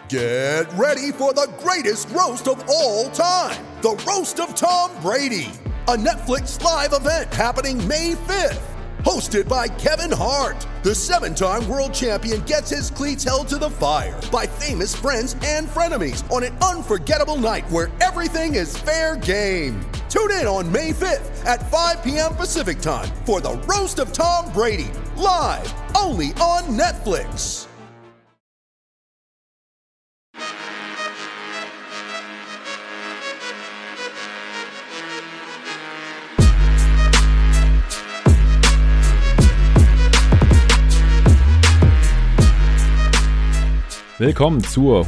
Get ready for the greatest roast of all time, the Roast of Tom Brady, a Netflix live event happening May 5th. Hosted by Kevin Hart, the 7-time world champion gets his cleats held to the fire by famous friends and frenemies on an unforgettable night where everything is fair game. Tune in on May 5th at 5 p.m. Pacific time for the Roast of Tom Brady, live only on Netflix. Willkommen zur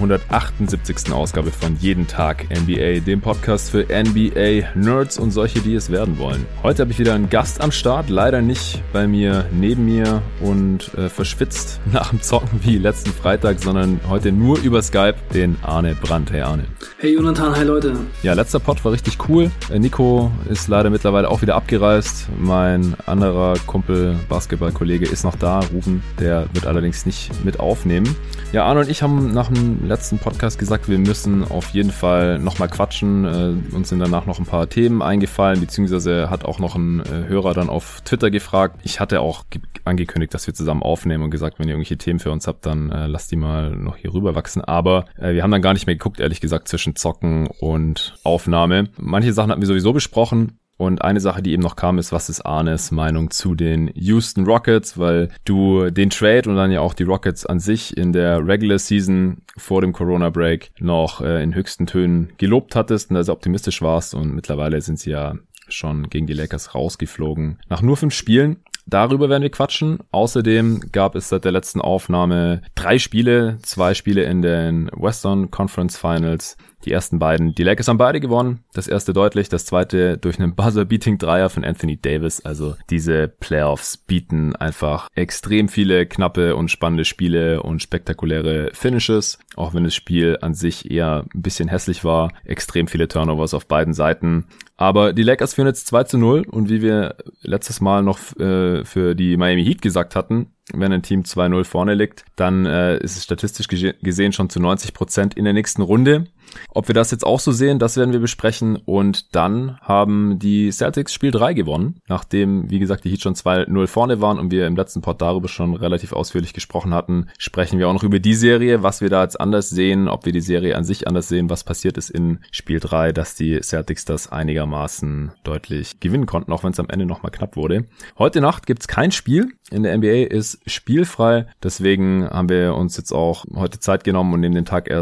178. Ausgabe von Jeden Tag NBA, dem Podcast für NBA-Nerds und solche, die es werden wollen. Heute habe ich wieder einen Gast am Start, leider nicht bei mir, neben mir und verschwitzt nach dem Zocken wie letzten Freitag, sondern heute nur über Skype, den Arne Brandt. Hey Arne. Hey Jonathan, hi Leute. Ja, letzter Pod war richtig cool. Nico ist leider mittlerweile auch wieder abgereist. Mein anderer Kumpel, Basketballkollege ist noch da, Ruben, der wird allerdings nicht mit aufnehmen. Ja, Arne und ich haben nach dem letzten Podcast gesagt, wir müssen auf jeden Fall nochmal quatschen. Uns sind danach noch ein paar Themen eingefallen, beziehungsweise hat auch noch ein Hörer dann auf Twitter gefragt. Ich hatte auch angekündigt, dass wir zusammen aufnehmen und gesagt, wenn ihr irgendwelche Themen für uns habt, dann lasst die mal noch hier rüber wachsen. Aber wir haben dann gar nicht mehr geguckt, ehrlich gesagt, zwischen Zocken und Aufnahme. Manche Sachen hatten wir sowieso besprochen. Und eine Sache, die eben noch kam, ist, was ist Arnes Meinung zu den Houston Rockets, weil du den Trade und dann ja auch die Rockets an sich in der Regular Season vor dem Corona-Break noch in höchsten Tönen gelobt hattest und da sehr optimistisch warst und mittlerweile sind sie ja schon gegen die Lakers rausgeflogen. Nach nur 5 Spielen. Darüber werden wir quatschen. Außerdem gab es seit der letzten Aufnahme 3 Spiele, 2 Spiele in den Western Conference Finals. Die ersten beiden, die Lakers haben beide gewonnen. Das erste deutlich, das zweite durch einen Buzzer-Beating-Dreier von Anthony Davis. Also diese Playoffs bieten einfach extrem viele knappe und spannende Spiele und spektakuläre Finishes. Auch wenn das Spiel an sich eher ein bisschen hässlich war. Extrem viele Turnovers auf beiden Seiten. Aber die Lakers führen jetzt 2-0 und wie wir letztes Mal noch für die Miami Heat gesagt hatten, wenn ein Team 2-0 vorne liegt, dann ist es statistisch gesehen schon zu 90% in der nächsten Runde. Ob wir das jetzt auch so sehen, das werden wir besprechen. Und dann haben die Celtics Spiel 3 gewonnen, nachdem, wie gesagt, die Heat schon 2-0 vorne waren und wir im letzten Pod darüber schon relativ ausführlich gesprochen hatten, sprechen wir auch noch über die Serie, was wir da jetzt anders sehen, ob wir die Serie an sich anders sehen, was passiert ist in Spiel 3, dass die Celtics das einigermaßen deutlich gewinnen konnten, auch wenn es am Ende nochmal knapp wurde. Heute Nacht gibt's kein Spiel. In der NBA ist spielfrei, deswegen haben wir uns jetzt auch heute Zeit genommen und nehmen den Tag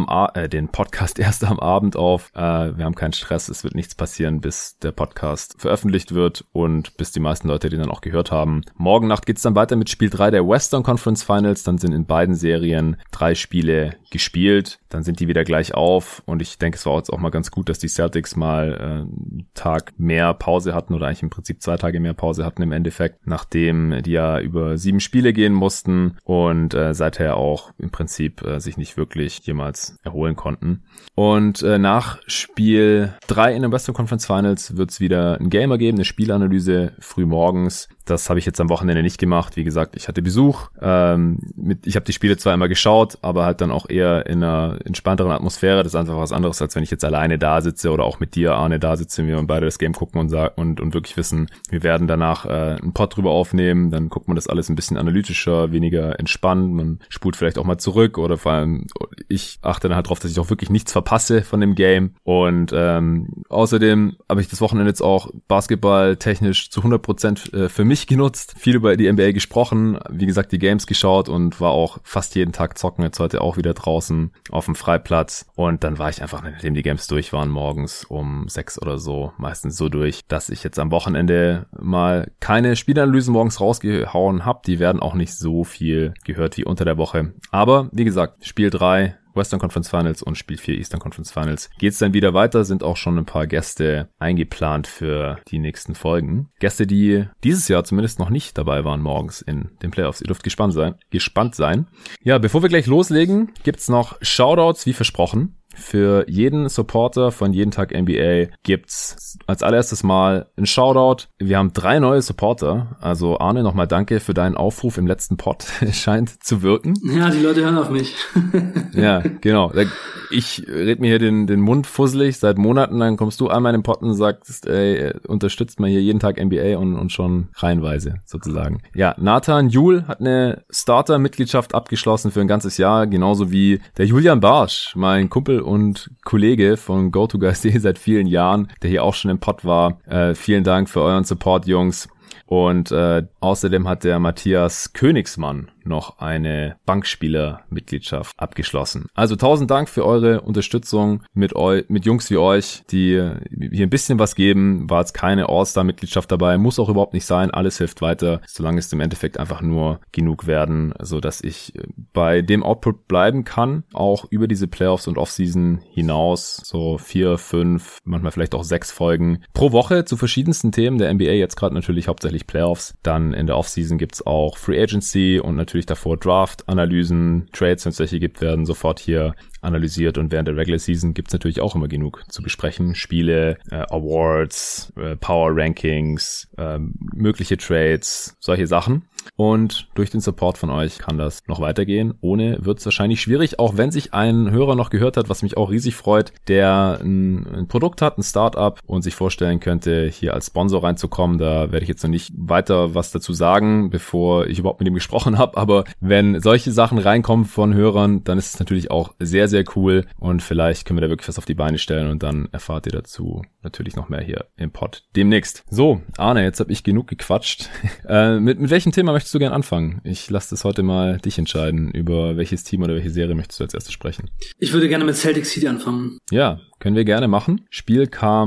den Podcast erst am Abend auf. Wir haben keinen Stress, es wird nichts passieren, bis der Podcast veröffentlicht wird und bis die meisten Leute den dann auch gehört haben. Morgen Nacht geht's dann weiter mit Spiel 3 der Western Conference Finals, dann sind in beiden Serien 3 Spiele gespielt, dann sind die wieder gleich auf und ich denke, es war jetzt auch mal ganz gut, dass die Celtics mal einen Tag mehr Pause hatten oder eigentlich im Prinzip 2 Tage mehr Pause hatten im Endeffekt, nachdem die ja über 7 Spiele gehen mussten und seither auch im Prinzip sich nicht wirklich jemals erholen konnten. Und nach Spiel 3 in den Western Conference Finals wird es wieder ein Gamer geben, eine Spielanalyse früh morgens. Das habe ich jetzt am Wochenende nicht gemacht. Wie gesagt, ich hatte Besuch. Ich habe die Spiele zwar immer geschaut, aber halt dann auch eher in einer entspannteren Atmosphäre. Das ist einfach was anderes, als wenn ich jetzt alleine da sitze oder auch mit dir, Arne, da sitze, wir beide das Game gucken und wirklich wissen, wir werden danach einen Pod drüber aufnehmen. Dann guckt man das alles ein bisschen analytischer, weniger entspannt. Man spult vielleicht auch mal zurück oder vor allem ich achte dann halt drauf, dass ich auch wirklich nichts verpasse von dem Game. Und außerdem habe ich das Wochenende jetzt auch basketballtechnisch zu 100% für mich genutzt, viel über die NBA gesprochen, wie gesagt, die Games geschaut und war auch fast jeden Tag zocken, jetzt heute auch wieder draußen auf dem Freiplatz und dann war ich einfach, nachdem die Games durch waren, morgens um 6 oder so, meistens so durch, dass ich jetzt am Wochenende mal keine Spielanalysen morgens rausgehauen habe, die werden auch nicht so viel gehört wie unter der Woche, aber wie gesagt, Spiel 3 Western Conference Finals und Spiel 4 Eastern Conference Finals geht's dann wieder weiter, sind auch schon ein paar Gäste eingeplant für die nächsten Folgen. Gäste, die dieses Jahr zumindest noch nicht dabei waren morgens in den Playoffs. Ihr dürft gespannt sein. Ja, bevor wir gleich loslegen, gibt's noch Shoutouts, wie versprochen. Für jeden Supporter von Jeden Tag NBA gibt's als allererstes mal ein Shoutout. Wir haben 3 neue Supporter. Also Arne, nochmal danke für deinen Aufruf im letzten Pod. Es scheint zu wirken. Ja, die Leute hören auf mich. Ja, genau. Ich red mir hier den Mund fusselig seit Monaten. Dann kommst du einmal in den Pod und sagst, ey, unterstützt mal hier Jeden Tag NBA und schon reihenweise sozusagen. Ja, Nathan Juhl hat eine Starter-Mitgliedschaft abgeschlossen für ein ganzes Jahr. Genauso wie der Julian Barsch, mein Kumpel und Kollege von GoToGuys.de seit vielen Jahren, der hier auch schon im Pod war. Vielen Dank für euren Support, Jungs. Und außerdem hat der Matthias Königsmann noch eine Bankspieler-Mitgliedschaft abgeschlossen. Also 1000 Dank für eure Unterstützung mit Jungs wie euch, die hier ein bisschen was geben. War jetzt keine All-Star-Mitgliedschaft dabei, muss auch überhaupt nicht sein. Alles hilft weiter, solange es im Endeffekt einfach nur genug werden, so dass ich bei dem Output bleiben kann, auch über diese Playoffs und Offseason hinaus. So 4, 5, manchmal vielleicht auch 6 Folgen pro Woche zu verschiedensten Themen der NBA. Jetzt gerade natürlich hauptsächlich Playoffs. Dann in der Offseason gibt's auch Free Agency und natürlich davor Draft-Analysen, Trades, wenn es welche gibt, werden sofort hier analysiert und während der Regular Season gibt's natürlich auch immer genug zu besprechen. Spiele, Awards, Power Rankings, mögliche Trades, solche Sachen. Und durch den Support von euch kann das noch weitergehen. Ohne wird's wahrscheinlich schwierig, auch wenn sich ein Hörer noch gehört hat, was mich auch riesig freut, der ein Produkt hat, ein Startup und sich vorstellen könnte, hier als Sponsor reinzukommen. Da werde ich jetzt noch nicht weiter was dazu sagen, bevor ich überhaupt mit ihm gesprochen habe. Aber wenn solche Sachen reinkommen von Hörern, dann ist es natürlich auch sehr, sehr cool. Und vielleicht können wir da wirklich was auf die Beine stellen und dann erfahrt ihr dazu natürlich noch mehr hier im Pod demnächst. So, Arne, jetzt habe ich genug gequatscht. Mit welchem Thema möchtest du gerne anfangen? Ich lasse das heute mal dich entscheiden. Über welches Team oder welche Serie möchtest du als erstes sprechen? Ich würde gerne mit Celtics Heat anfangen. Ja, können wir gerne machen. Spiel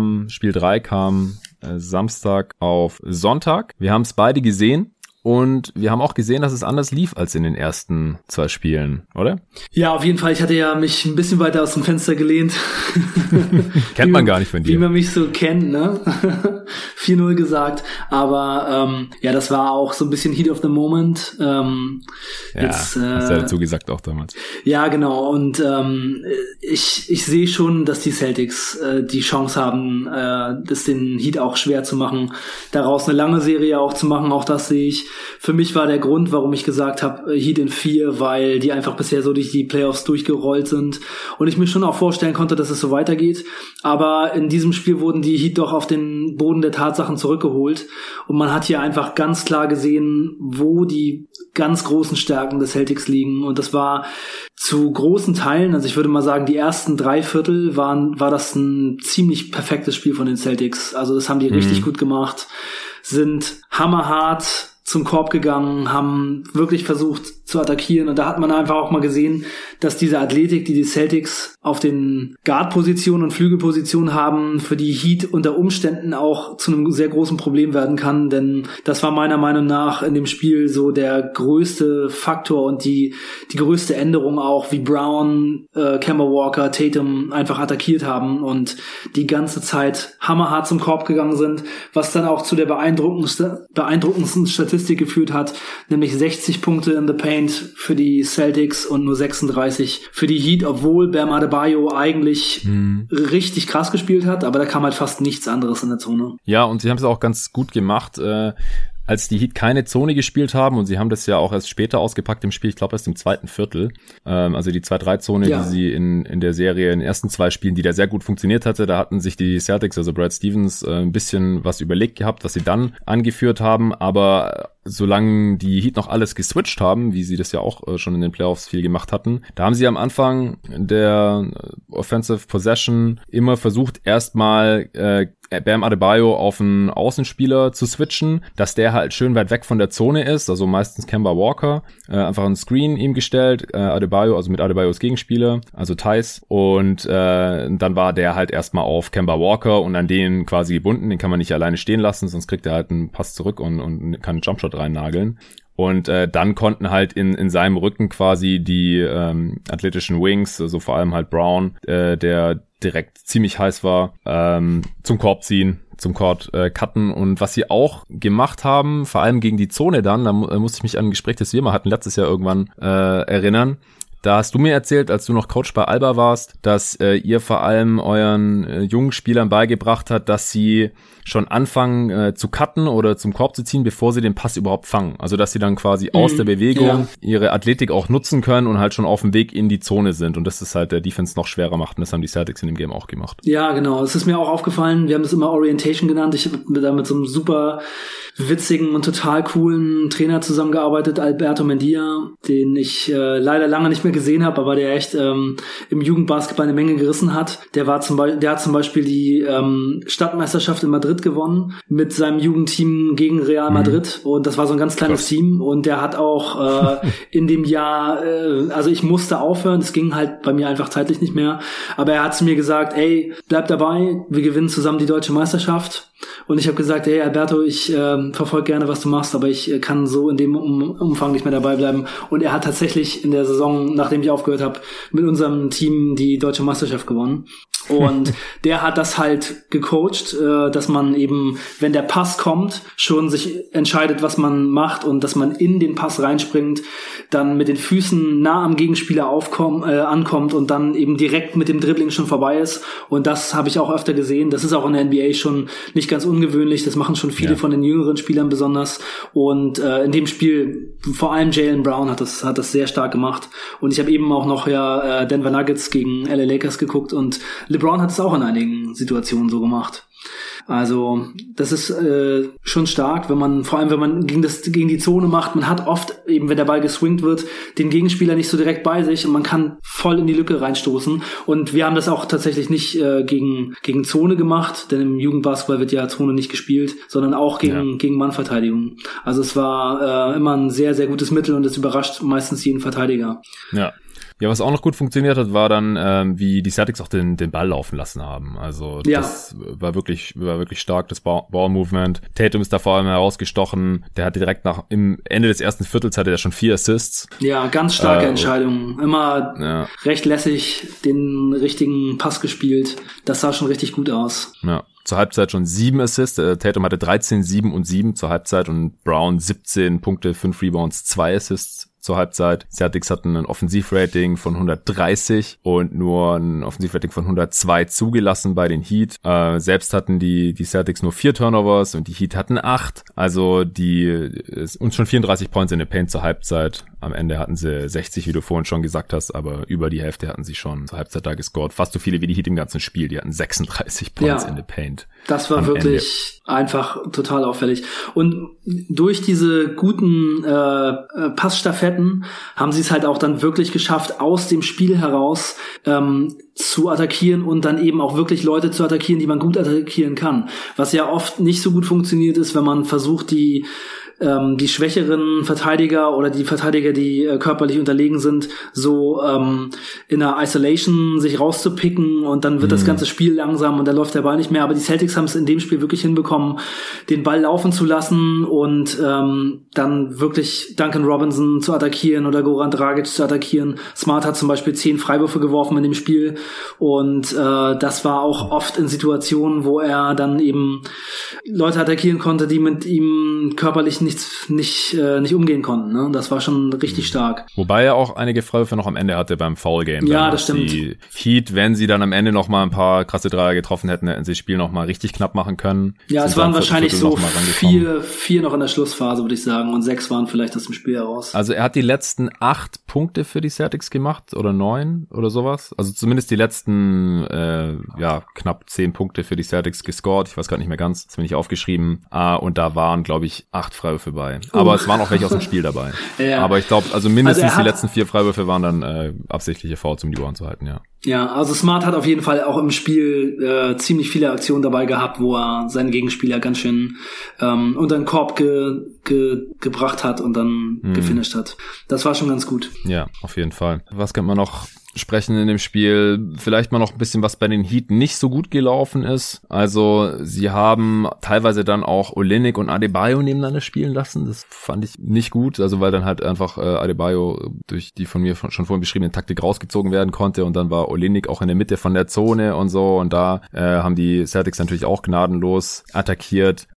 3 kam Samstag auf Sonntag. Wir haben es beide gesehen. Und wir haben auch gesehen, dass es anders lief als in den ersten 2 Spielen, oder? Ja, auf jeden Fall. Ich hatte ja mich ein bisschen weiter aus dem Fenster gelehnt. Kennt man gar nicht von dir. Wie man mich so kennt, ne? 4-0 gesagt. Aber ja, das war auch so ein bisschen Heat of the Moment. Hast du ja dazu gesagt auch damals. Ja, genau. Und ich sehe schon, dass die Celtics die Chance haben, das den Heat auch schwer zu machen, daraus eine lange Serie auch zu machen. Auch das sehe ich. Für mich war der Grund, warum ich gesagt habe, Heat in 4, weil die einfach bisher so durch die Playoffs durchgerollt sind und ich mir schon auch vorstellen konnte, dass es so weitergeht. Aber in diesem Spiel wurden die Heat doch auf den Boden der Tatsachen zurückgeholt und man hat hier einfach ganz klar gesehen, wo die ganz großen Stärken des Celtics liegen und das war zu großen Teilen, also ich würde mal sagen, die ersten 3 Viertel war das ein ziemlich perfektes Spiel von den Celtics. Also das haben die richtig gut gemacht, sind hammerhart zum Korb gegangen, haben wirklich versucht zu attackieren und da hat man einfach auch mal gesehen, dass diese Athletik, die die Celtics auf den Guard-Positionen und Flügelpositionen haben, für die Heat unter Umständen auch zu einem sehr großen Problem werden kann, denn das war meiner Meinung nach in dem Spiel so der größte Faktor und die größte Änderung auch, wie Brown, Kemba Walker, Tatum einfach attackiert haben und die ganze Zeit hammerhart zum Korb gegangen sind, was dann auch zu der beeindruckendsten Statistik geführt hat, nämlich 60 Punkte in the Paint für die Celtics und nur 36 für die Heat, obwohl Bam Adebayo eigentlich richtig krass gespielt hat, aber da kam halt fast nichts anderes in der Zone. Ja, und sie haben es auch ganz gut gemacht, als die Heat keine Zone gespielt haben und sie haben das ja auch erst später ausgepackt im Spiel, ich glaube erst im 2. Viertel, also die 2-3-Zone, die sie in der Serie in den ersten 2 Spielen, die da sehr gut funktioniert hatte, da hatten sich die Celtics, also Brad Stevens, ein bisschen was überlegt gehabt, was sie dann angeführt haben, aber solange die Heat noch alles geswitcht haben, wie sie das ja auch schon in den Playoffs viel gemacht hatten, da haben sie am Anfang der Offensive Possession immer versucht, erstmal Bam Adebayo auf einen Außenspieler zu switchen, dass der halt schön weit weg von der Zone ist, also meistens Kemba Walker, einfach einen Screen ihm gestellt, Adebayo, also mit Adebayos Gegenspieler, also Theis, und dann war der halt erstmal auf Kemba Walker und an den quasi gebunden, den kann man nicht alleine stehen lassen, sonst kriegt er halt einen Pass zurück und kann einen Jumpshot reinnageln. Und dann konnten halt in seinem Rücken quasi die athletischen Wings, also vor allem halt Brown, der direkt ziemlich heiß war, zum Korb ziehen, zum Court cutten. Und was sie auch gemacht haben, vor allem gegen die Zone dann, da musste ich mich an ein Gespräch, das wir mal hatten letztes Jahr irgendwann erinnern, Da hast du mir erzählt, als du noch Coach bei Alba warst, dass ihr vor allem euren jungen Spielern beigebracht habt, dass sie schon anfangen zu cutten oder zum Korb zu ziehen, bevor sie den Pass überhaupt fangen. Also dass sie dann quasi aus der Bewegung ihre Athletik auch nutzen können und halt schon auf dem Weg in die Zone sind. Und das ist halt der Defense noch schwerer macht. Und das haben die Celtics in dem Game auch gemacht. Ja, genau. Es ist mir auch aufgefallen. Wir haben das immer Orientation genannt. Ich habe da mit so einem super witzigen und total coolen Trainer zusammengearbeitet, Alberto Mendia, den ich leider lange nicht mehr gesehen habe, aber der echt im Jugendbasketball eine Menge gerissen hat. Der hat zum Beispiel die Stadtmeisterschaft in Madrid gewonnen mit seinem Jugendteam gegen Real Madrid und das war so ein ganz kleines Team und der hat auch in dem Jahr, also ich musste aufhören, es ging halt bei mir einfach zeitlich nicht mehr, aber er hat zu mir gesagt, ey, bleib dabei, wir gewinnen zusammen die deutsche Meisterschaft. Und ich habe gesagt, hey Alberto, ich verfolge gerne, was du machst, aber ich kann so in dem Umfang nicht mehr dabei bleiben. Und er hat tatsächlich in der Saison, nachdem ich aufgehört habe, mit unserem Team die deutsche Meisterschaft gewonnen. Und der hat das halt gecoacht, dass man eben, wenn der Pass kommt, schon sich entscheidet, was man macht und dass man in den Pass reinspringt, dann mit den Füßen nah am Gegenspieler ankommt und dann eben direkt mit dem Dribbling schon vorbei ist. Und das habe ich auch öfter gesehen. Das ist auch in der NBA schon nicht ganz ungewöhnlich. Das machen schon viele von den jüngeren Spielern besonders. Und in dem Spiel, vor allem Jaylen Brown hat das sehr stark gemacht. Und ich habe eben auch noch Denver Nuggets gegen LA Lakers geguckt und LeBron hat es auch in einigen Situationen so gemacht. Also das ist schon stark, wenn man gegen die Zone macht. Man hat oft eben, wenn der Ball geswingt wird, den Gegenspieler nicht so direkt bei sich und man kann voll in die Lücke reinstoßen. Und wir haben das auch tatsächlich nicht gegen Zone gemacht, denn im Jugendbasketball wird ja Zone nicht gespielt, sondern auch gegen Mannverteidigung. Also es war immer ein sehr, sehr gutes Mittel und es überrascht meistens jeden Verteidiger. Ja, was auch noch gut funktioniert hat, war dann, wie die Celtics auch den Ball laufen lassen haben. Also das war wirklich stark, das Ball-Movement. Tatum ist da vor allem herausgestochen. Der hatte direkt im Ende des ersten Viertels hatte er schon 4 Assists. Ja, ganz starke Entscheidung. Immer recht lässig den richtigen Pass gespielt. Das sah schon richtig gut aus. Ja. Zur Halbzeit schon 7 Assists. Tatum hatte 13, 7 und 7 zur Halbzeit und Brown 17 Punkte, 5 Rebounds, 2 Assists zur Halbzeit. Celtics hatten ein Offensivrating von 130 und nur ein Offensivrating von 102 zugelassen bei den Heat. Selbst hatten die Celtics nur 4 Turnovers und die Heat hatten 8. Also und schon 34 Points in der Paint zur Halbzeit. Am Ende hatten sie 60, wie du vorhin schon gesagt hast, aber über die Hälfte hatten sie schon zur Halbzeit da gescored. Fast so viele wie die Heat im ganzen Spiel. Die hatten 36 Points in der Paint. Das war wirklich einfach total auffällig. Und durch diese guten Passstaffetten haben sie es halt auch dann wirklich geschafft, aus dem Spiel heraus zu attackieren und dann eben auch wirklich Leute zu attackieren, die man gut attackieren kann. Was ja oft nicht so gut funktioniert ist, wenn man versucht, die schwächeren Verteidiger oder die Verteidiger, die körperlich unterlegen sind, so in einer Isolation sich rauszupicken und dann wird das ganze Spiel langsam und dann läuft der Ball nicht mehr. Aber die Celtics haben es in dem Spiel wirklich hinbekommen, den Ball laufen zu lassen und dann wirklich Duncan Robinson zu attackieren oder Goran Dragic zu attackieren. Smart hat zum Beispiel 10 Freiwürfe geworfen in dem Spiel und das war auch oft in Situationen, wo er dann eben Leute attackieren konnte, die mit ihm körperlich nicht umgehen konnten. Ne? Das war schon richtig stark. Wobei er auch einige Freiwürfe noch am Ende hatte beim Foul-Game. Ja, das stimmt. Die Heat, wenn sie dann am Ende noch mal ein paar krasse Dreier getroffen hätten, hätten sie das Spiel noch mal richtig knapp machen können. Ja, es waren wahrscheinlich so 4 noch in der Schlussphase, würde ich sagen, und 6 waren vielleicht aus dem Spiel heraus. Also er hat die letzten 8 Punkte für die Celtics gemacht oder 9 oder sowas. Also zumindest die letzten knapp 10 Punkte für die Celtics gescored. Ich weiß gar nicht mehr ganz, das bin ich aufgeschrieben. Und da waren, glaube ich, 8 Freiwürfe bei. Aber es waren auch welche aus dem Spiel dabei. Ja. Aber ich glaube, also mindestens die letzten 4 Freiwürfe waren dann absichtliche Fouls, um die Ohren zu halten, ja. Ja, also Smart hat auf jeden Fall auch im Spiel ziemlich viele Aktionen dabei gehabt, wo er seinen Gegenspieler ganz schön unter den Korb gebracht hat und dann gefinisht hat. Das war schon ganz gut. Ja, auf jeden Fall. Was könnte man noch sprechen in dem Spiel? Vielleicht mal noch ein bisschen, was bei den Heat nicht so gut gelaufen ist. Also sie haben teilweise dann auch Olynyk und Adebayo nebeneinander spielen lassen. Das fand ich nicht gut, also weil dann halt einfach Adebayo durch die von mir schon vorhin beschriebene Taktik rausgezogen werden konnte und dann war Olynyk auch in der Mitte von der Zone und so und da haben die Celtics natürlich auch gnadenlos attackiert.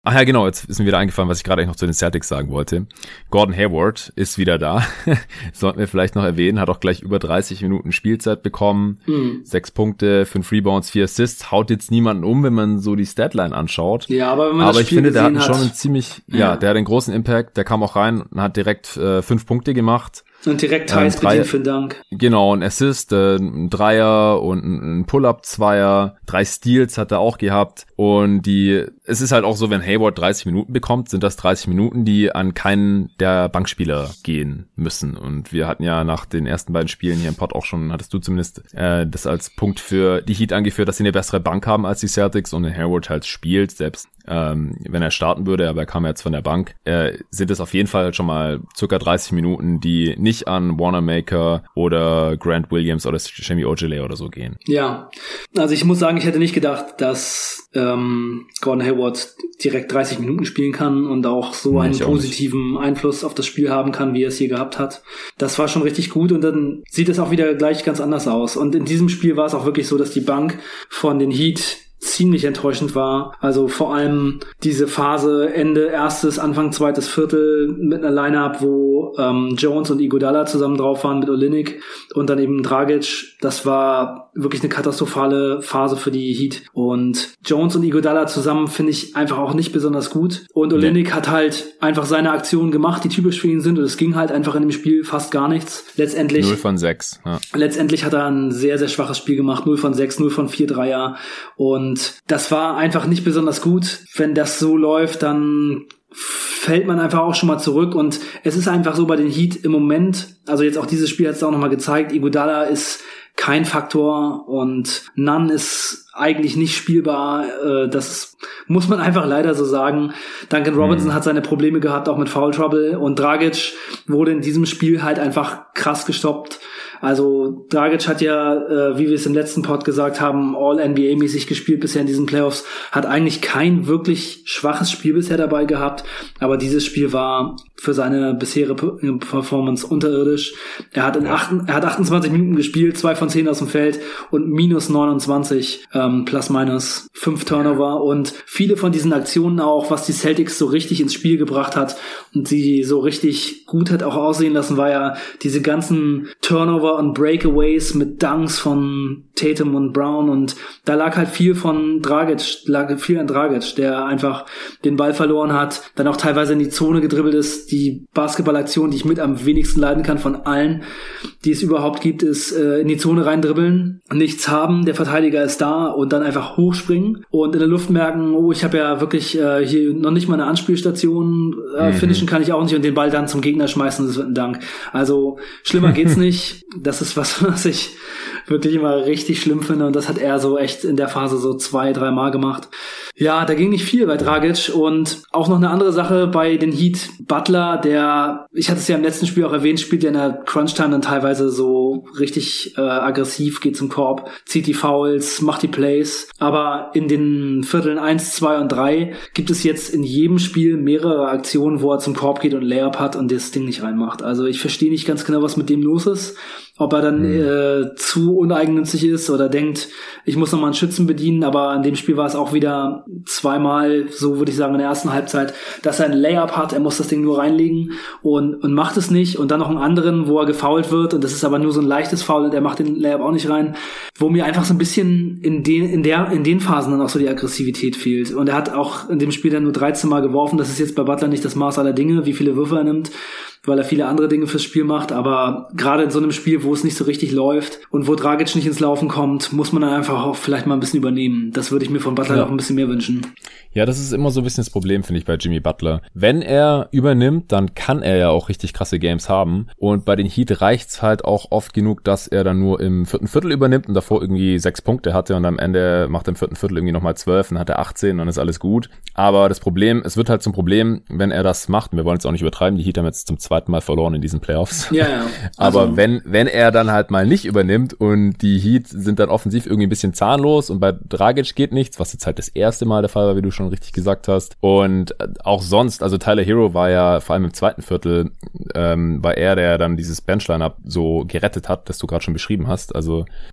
Ach ja, genau, jetzt ist mir wieder eingefallen, was ich gerade eigentlich noch zu den Celtics sagen wollte. Gordon Hayward ist wieder da. Sollten wir vielleicht noch erwähnen, hat auch gleich über 30 Minuten Spielzeit bekommen. 6 Punkte, 5 Rebounds, 4 Assists. Haut jetzt niemanden um, wenn man so die Statline anschaut. Ja, aber wenn man das ich Spiel finde, der hat gesehen schon einen ziemlich, der hat einen großen Impact. Der kam auch rein und hat direkt 5 Punkte gemacht. Und direkt Thais bedient für den Dank. Genau, ein Assist, ein Dreier und ein Pull-Up-Zweier, 3 Steals hat er auch gehabt. Und es ist halt auch so, wenn Hayward 30 Minuten bekommt, sind das 30 Minuten, die an keinen der Bankspieler gehen müssen. Und wir hatten ja nach den ersten beiden Spielen hier im Pod auch schon, hattest du zumindest das als Punkt für die Heat angeführt, dass sie eine bessere Bank haben als die Celtics und Hayward halt spielt, selbst wenn er starten würde, aber er kam jetzt von der Bank, sind es auf jeden Fall schon mal circa 30 Minuten, die nicht an Wanamaker oder Grant Williams oder Semi Ojeleye oder so gehen. Ja, also ich muss sagen, ich hätte nicht gedacht, dass Gordon Hayward direkt 30 Minuten spielen kann und auch so einen positiven Einfluss auf das Spiel haben kann, wie er es hier gehabt hat. Das war schon richtig gut und dann sieht es auch wieder gleich ganz anders aus. Und in diesem Spiel war es auch wirklich so, dass die Bank von den Heat ziemlich enttäuschend war. Also vor allem diese Phase Ende erstes, Anfang zweites Viertel mit einer Line-Up, wo Jones und Iguodala zusammen drauf waren mit Olynyk und dann eben Dragic. Das war wirklich eine katastrophale Phase für die Heat. Und Jones und Iguodala zusammen finde ich einfach auch nicht besonders gut. Und Olynyk hat halt einfach seine Aktionen gemacht, die typisch für ihn sind. Und es ging halt einfach in dem Spiel fast gar nichts. Letztendlich 0 von 6. Ja. Letztendlich hat er ein sehr, sehr schwaches Spiel gemacht. 0 von 6, 0 von 4 Dreier. Und das war einfach nicht besonders gut. Wenn das so läuft, dann fällt man einfach auch schon mal zurück und es ist einfach so bei den Heat im Moment, also jetzt auch dieses Spiel hat es auch nochmal gezeigt, Iguodala ist kein Faktor und Nunn ist eigentlich nicht spielbar, das muss man einfach leider so sagen. Duncan Robinson hat seine Probleme gehabt, auch mit Foul Trouble und Dragic wurde in diesem Spiel halt einfach krass gestoppt. Also Dragic hat ja, wie wir es im letzten Pod gesagt haben, All-NBA-mäßig gespielt bisher in diesen Playoffs, hat eigentlich kein wirklich schwaches Spiel bisher dabei gehabt, aber dieses Spiel war für seine bisherige Performance unterirdisch. Er hat 28 Minuten gespielt, 2 von 10 aus dem Feld und minus 29, plus minus 5 Turnover und viele von diesen Aktionen auch, was die Celtics so richtig ins Spiel gebracht hat und sie so richtig gut hat auch aussehen lassen, war ja diese ganzen Turnover und Breakaways mit Dunks von Tatum und Brown und da lag halt viel an Dragic, der einfach den Ball verloren hat, dann auch teilweise in die Zone gedribbelt ist. Die Basketballaktion, die ich mit am wenigsten leiden kann von allen, die es überhaupt gibt, ist in die Zone reindribbeln, nichts haben, der Verteidiger ist da und dann einfach hochspringen und in der Luft merken, oh, ich habe ja wirklich hier noch nicht mal eine Anspielstation, finishen kann ich auch nicht und den Ball dann zum Gegner schmeißen, das wird ein Dank. Also schlimmer geht's nicht. Das ist was ich wirklich immer richtig schlimm finde und das hat er so echt in der Phase so 2-3 Mal gemacht. Ja, da ging nicht viel bei Dragic und auch noch eine andere Sache bei den Heat. Butler, ich hatte es ja im letzten Spiel auch erwähnt, spielt ja in der Crunch-Time dann teilweise so richtig aggressiv, geht zum Korb, zieht die Fouls, macht die Plays. Aber in den Vierteln 1, 2 und 3 gibt es jetzt in jedem Spiel mehrere Aktionen, wo er zum Korb geht und Layup hat und das Ding nicht reinmacht. Also ich verstehe nicht ganz genau, was mit dem los ist. Ob er dann zu uneigennützig ist oder denkt, ich muss nochmal einen Schützen bedienen, aber in dem Spiel war es auch wieder zweimal, so würde ich sagen, in der ersten Halbzeit, dass er ein Layup hat, er muss das Ding nur reinlegen und macht es nicht und dann noch einen anderen, wo er gefoult wird und das ist aber nur so ein leichtes Foul und er macht den Layup auch nicht rein, wo mir einfach so ein bisschen in den Phasen dann auch so die Aggressivität fehlt und er hat auch in dem Spiel dann nur 13 Mal geworfen, das ist jetzt bei Butler nicht das Maß aller Dinge, wie viele Würfe er nimmt, weil er viele andere Dinge fürs Spiel macht, aber gerade in so einem Spiel, wo es nicht so richtig läuft und wo Dragic nicht ins Laufen kommt, muss man dann einfach auch vielleicht mal ein bisschen übernehmen. Das würde ich mir von Butler auch ein bisschen mehr wünschen. Ja, das ist immer so ein bisschen das Problem, finde ich, bei Jimmy Butler. Wenn er übernimmt, dann kann er ja auch richtig krasse Games haben und bei den Heat reicht's halt auch oft genug, dass er dann nur im 4. Viertel übernimmt und davor irgendwie 6 Punkte hatte und am Ende macht er im 4. Viertel irgendwie nochmal 12 und hat er 18 und dann ist alles gut. Aber das Problem, es wird halt zum Problem, wenn er das macht, und wir wollen es auch nicht übertreiben, die Heat haben jetzt zum 2. Mal verloren in diesen Playoffs. Ja. Also, aber wenn er dann halt mal nicht übernimmt und die Heat sind dann offensiv irgendwie ein bisschen zahnlos und bei Dragic geht nichts, was jetzt halt das erste Mal der Fall war, wie du schon richtig gesagt hast. Und auch sonst, also Tyler Hero war ja vor allem im 2. Viertel, war er, der dann dieses Bench-Line-Up so gerettet hat, das du gerade schon beschrieben hast. Also die Heat sind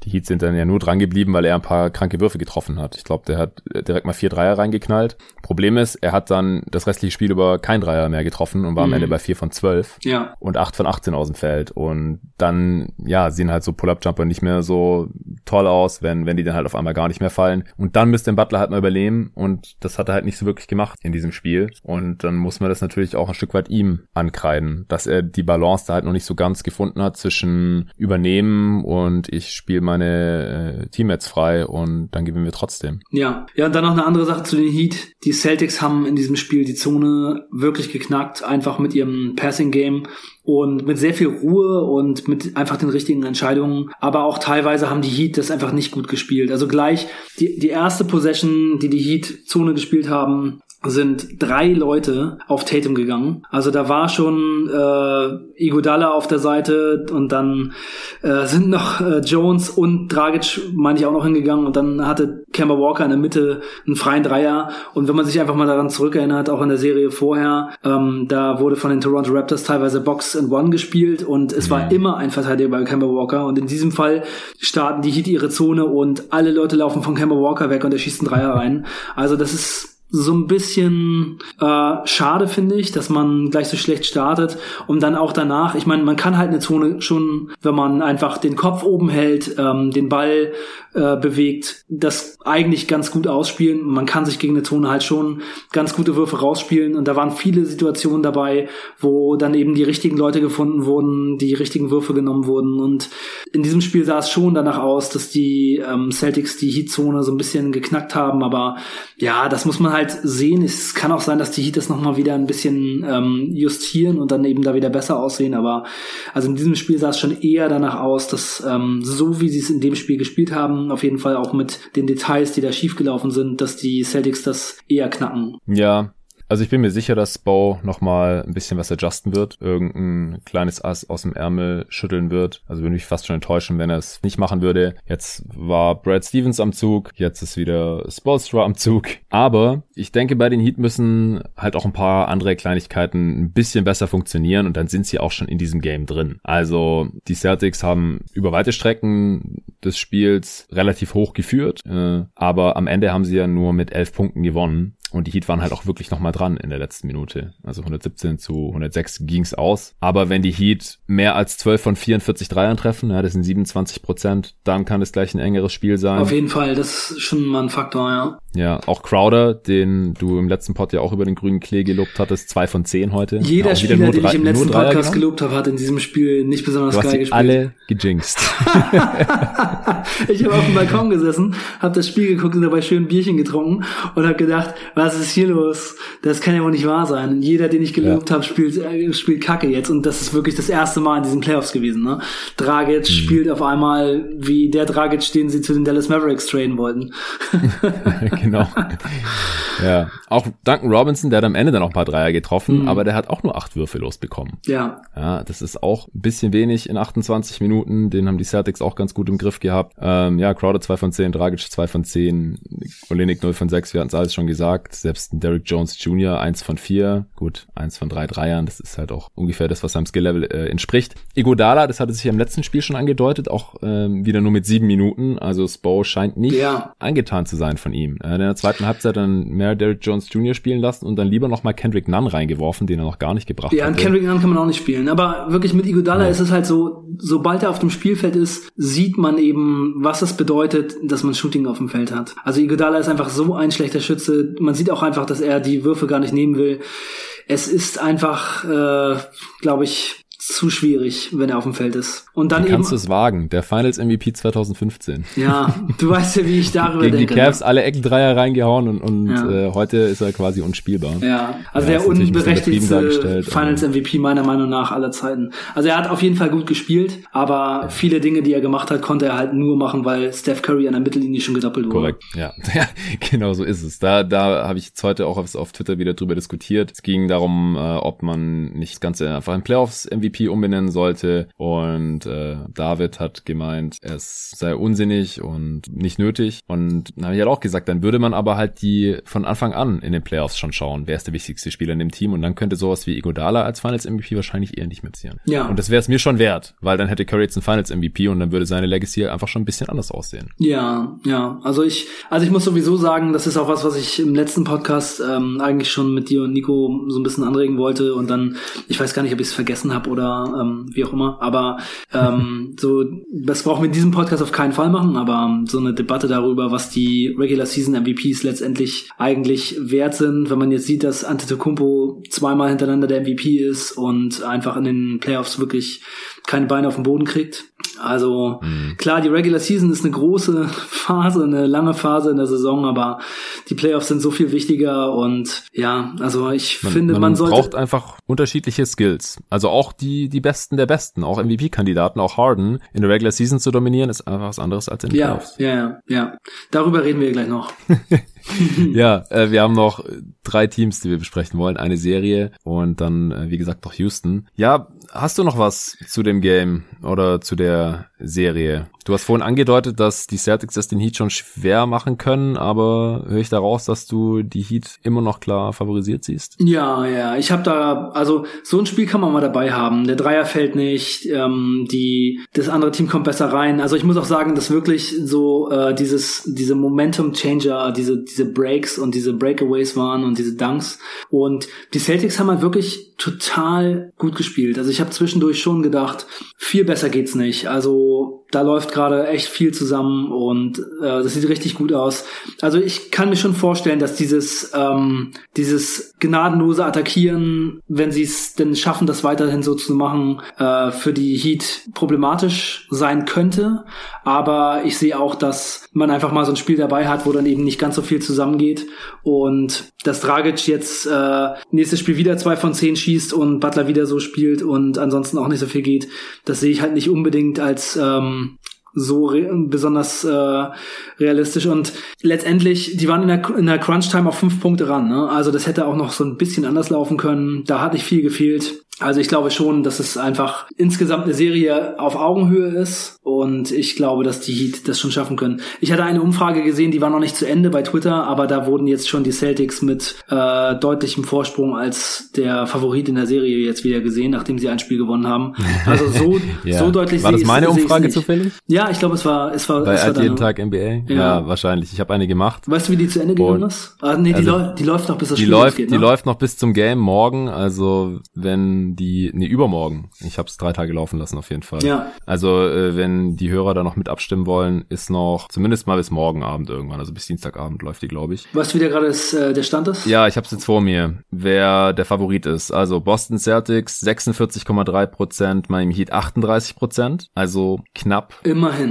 sind dann ja nur dran geblieben, weil er ein paar kranke Würfe getroffen hat. Ich glaube, der hat direkt mal 4 Dreier reingeknallt. Problem ist, er hat dann das restliche Spiel über kein Dreier mehr getroffen und war am Ende bei 4 von 12 und 8 von 18 aus dem Feld. Und dann, ja, sehen halt so Pull-Up-Jumper nicht mehr so toll aus, wenn die dann halt auf einmal gar nicht mehr fallen. Und dann müsste den Butler halt mal übernehmen und das hat er halt nicht so wirklich gemacht in diesem Spiel. Und dann muss man das natürlich auch ein Stück weit ihm ankreiden, dass er die Balance da halt noch nicht so ganz gefunden hat zwischen übernehmen und ich spiele meine Teammates frei und dann gewinnen wir trotzdem. Ja, und dann noch eine andere Sache zu den Heat. Die Celtics haben in diesem Spiel die Zone wirklich geknackt, einfach mit ihrem Passing-Game und mit sehr viel Ruhe und mit einfach den richtigen Entscheidungen. Aber auch teilweise haben die Heat das einfach nicht gut gespielt. Also gleich die erste Possession, die Heat Zone gespielt haben, sind 3 Leute auf Tatum gegangen. Also da war schon Iguodala auf der Seite und dann sind noch Jones und Dragic, meine ich, auch noch hingegangen und dann hatte Kemba Walker in der Mitte einen freien Dreier und wenn man sich einfach mal daran zurückerinnert, auch in der Serie vorher, da wurde von den Toronto Raptors teilweise Box and One gespielt und es war immer ein Verteidiger bei Kemba Walker und in diesem Fall starten die Heat ihre Zone und alle Leute laufen von Kemba Walker weg und er schießt einen Dreier rein. Also das ist so ein bisschen schade, finde ich, dass man gleich so schlecht startet und dann auch danach, ich meine, man kann halt eine Zone schon, wenn man einfach den Kopf oben hält, den Ball bewegt, das eigentlich ganz gut ausspielen. Man kann sich gegen eine Zone halt schon ganz gute Würfe rausspielen und da waren viele Situationen dabei, wo dann eben die richtigen Leute gefunden wurden, die richtigen Würfe genommen wurden und in diesem Spiel sah es schon danach aus, dass die Celtics die Heat-Zone so ein bisschen geknackt haben, aber ja, das muss man halt sehen. Es kann auch sein, dass die Heat das nochmal wieder ein bisschen justieren und dann eben da wieder besser aussehen, aber also in diesem Spiel sah es schon eher danach aus, dass so wie sie es in dem Spiel gespielt haben, auf jeden Fall auch mit den Details, die da schiefgelaufen sind, dass die Celtics das eher knacken. Ja, also ich bin mir sicher, dass Spo nochmal ein bisschen was adjusten wird, irgendein kleines Ass aus dem Ärmel schütteln wird. Also würde mich fast schon enttäuschen, wenn er es nicht machen würde. Jetzt war Brad Stevens am Zug, jetzt ist wieder Spoelstra am Zug. Aber ich denke, bei den Heat müssen halt auch ein paar andere Kleinigkeiten ein bisschen besser funktionieren und dann sind sie auch schon in diesem Game drin. Also die Celtics haben über weite Strecken des Spiels relativ hoch geführt, aber am Ende haben sie ja nur mit 11 Punkten gewonnen. Und die Heat waren halt auch wirklich nochmal dran in der letzten Minute. Also 117 zu 106 ging's aus. Aber wenn die Heat mehr als 12 von 44 Dreiern treffen, ja, das sind 27%, dann kann es gleich ein engeres Spiel sein. Auf jeden Fall, das ist schon mal ein Faktor, ja. Ja, auch Crowder, den du im letzten Pod ja auch über den grünen Klee gelobt hattest, 2 von 10 heute. Jeder Spieler, den ich im letzten Podcast gelobt habe, hat in diesem Spiel nicht besonders geil gespielt. Alle gejinxt. Ich habe auf dem Balkon gesessen, habe das Spiel geguckt und dabei schön ein Bierchen getrunken und habe gedacht, was ist hier los? Das kann ja wohl nicht wahr sein. Jeder, den ich gelobt habe, spielt Kacke jetzt und das ist wirklich das erste Mal in diesen Playoffs gewesen. Ne? Dragic spielt auf einmal wie der Dragic, den sie zu den Dallas Mavericks traden wollten. Genau. Ja, auch Duncan Robinson, der hat am Ende dann auch ein paar Dreier getroffen, aber der hat auch nur 8 Würfe losbekommen. Ja, das ist auch ein bisschen wenig in 28 Minuten. Den haben die Celtics auch ganz gut im Griff gehabt. Crowder 2 von 10, Dragic 2 von 10, Olynyk 0 von 6, wir hatten es alles schon gesagt. Selbst Derrick Jones Jr. 1 von 4, gut, 1 von 3 Dreiern, das ist halt auch ungefähr das, was seinem Skill-Level entspricht. Iguodala, das hatte sich im letzten Spiel schon angedeutet, auch wieder nur mit 7 Minuten, also Spo scheint nicht angetan zu sein von ihm. In der zweiten Halbzeit dann mehr Derrick Jones Jr. spielen lassen und dann lieber nochmal Kendrick Nunn reingeworfen, den er noch gar nicht gebracht hat. Ja, und Kendrick Nunn kann man auch nicht spielen, aber wirklich mit Iguodala ist es halt so, sobald er auf dem Spielfeld ist, sieht man eben, was es bedeutet, dass man Shooting auf dem Feld hat. Also Iguodala ist einfach so ein schlechter Schütze, man sieht auch einfach, dass er die Würfe gar nicht nehmen will. Es ist einfach, glaube ich, zu schwierig, wenn er auf dem Feld ist. Und dann wie kannst du es wagen? Der Finals MVP 2015. Ja, du weißt ja, wie ich darüber denke. Gegen die Cavs alle Eckendreier reingehauen und heute ist er quasi unspielbar. Ja, also der unberechtigte Finals MVP meiner Meinung nach aller Zeiten. Also er hat auf jeden Fall gut gespielt, aber viele Dinge, die er gemacht hat, konnte er halt nur machen, weil Steph Curry an der Mittellinie schon gedoppelt wurde. Korrekt, ja. Genau so ist es. Da habe ich jetzt heute auch auf Twitter wieder drüber diskutiert. Es ging darum, ob man nicht das Ganze einfach in Playoffs MVP MVP umbenennen sollte und David hat gemeint, es sei unsinnig und nicht nötig und dann habe ich halt auch gesagt, dann würde man aber halt die von Anfang an in den Playoffs schon schauen, wer ist der wichtigste Spieler in dem Team und dann könnte sowas wie Iguodala als Finals-MVP wahrscheinlich eher nicht mitziehen. Ja. Und das wäre es mir schon wert, weil dann hätte Curry jetzt einen Finals-MVP und dann würde seine Legacy einfach schon ein bisschen anders aussehen. Ja. Also ich muss sowieso sagen, das ist auch was ich im letzten Podcast eigentlich schon mit dir und Nico so ein bisschen anregen wollte und dann, ich weiß gar nicht, ob ich es vergessen habe oder wie auch immer, aber so, das brauchen wir in diesem Podcast auf keinen Fall machen, aber so eine Debatte darüber, was die Regular Season MVPs letztendlich eigentlich wert sind, wenn man jetzt sieht, dass Antetokounmpo zweimal hintereinander der MVP ist und einfach in den Playoffs wirklich keine Beine auf den Boden kriegt. Also klar, die Regular Season ist eine große Phase, eine lange Phase in der Saison, aber die Playoffs sind so viel wichtiger und ja, also ich finde, man sollte... braucht einfach unterschiedliche Skills. Also auch die Besten der Besten, auch MVP-Kandidaten, auch Harden in der Regular Season zu dominieren, ist einfach was anderes als in den Playoffs. Ja. Darüber reden wir gleich noch. Ja, wir haben noch 3 Teams, die wir besprechen wollen, eine Serie und dann, wie gesagt, noch Houston. Ja, hast du noch was zu dem Game oder zu der Serie? Du hast vorhin angedeutet, dass die Celtics es den Heat schon schwer machen können, aber höre ich daraus, dass du die Heat immer noch klar favorisiert siehst? Ja, ich habe da, also so ein Spiel kann man mal dabei haben. Der Dreier fällt nicht, das andere Team kommt besser rein. Also ich muss auch sagen, dass wirklich so diese Momentum-Changer, diese Breaks und diese Breakaways waren und diese Dunks. Und die Celtics haben halt wirklich total gut gespielt. Also ich habe zwischendurch schon gedacht, viel besser geht's nicht. Also da läuft gerade echt viel zusammen und das sieht richtig gut aus. Also ich kann mir schon vorstellen, dass dieses gnadenlose Attackieren, wenn sie es denn schaffen, das weiterhin so zu machen, für die Heat problematisch sein könnte. Aber ich sehe auch, dass man einfach mal so ein Spiel dabei hat, wo dann eben nicht ganz so viel zusammengeht und dass Dragic jetzt nächstes Spiel wieder 2 von 10 schießt und Butler wieder so spielt und ansonsten auch nicht so viel geht. Das sehe ich halt nicht unbedingt als so besonders realistisch und letztendlich, die waren in der Crunch-Time auf 5 Punkte ran, ne? Also das hätte auch noch so ein bisschen anders laufen können, da hat nicht viel gefehlt. Also ich glaube schon, dass es einfach insgesamt eine Serie auf Augenhöhe ist und ich glaube, dass die Heat das schon schaffen können. Ich hatte eine Umfrage gesehen, die war noch nicht zu Ende bei Twitter, aber da wurden jetzt schon die Celtics mit deutlichem Vorsprung als der Favorit in der Serie jetzt wieder gesehen, nachdem sie ein Spiel gewonnen haben. Also so deutlich war das meine Umfrage zufällig? Ja, ich glaube, es war bei jeden Tag NBA? Ja, wahrscheinlich. Ich habe eine gemacht. Weißt du, wie die zu Ende gegangen ist? Die läuft noch bis das Spiel losgeht, ne? Die läuft noch bis zum Game morgen, also wenn übermorgen. Ich habe es 3 Tage laufen lassen auf jeden Fall. Ja. Also wenn die Hörer da noch mit abstimmen wollen, ist noch zumindest mal bis morgen Abend irgendwann, also bis Dienstagabend läuft die, glaube ich. Weißt du, wie gerade der Stand ist? Ja, ich habe es jetzt vor mir, wer der Favorit ist. Also Boston Celtics 46,3%, Miami Heat 38%, also knapp. Immerhin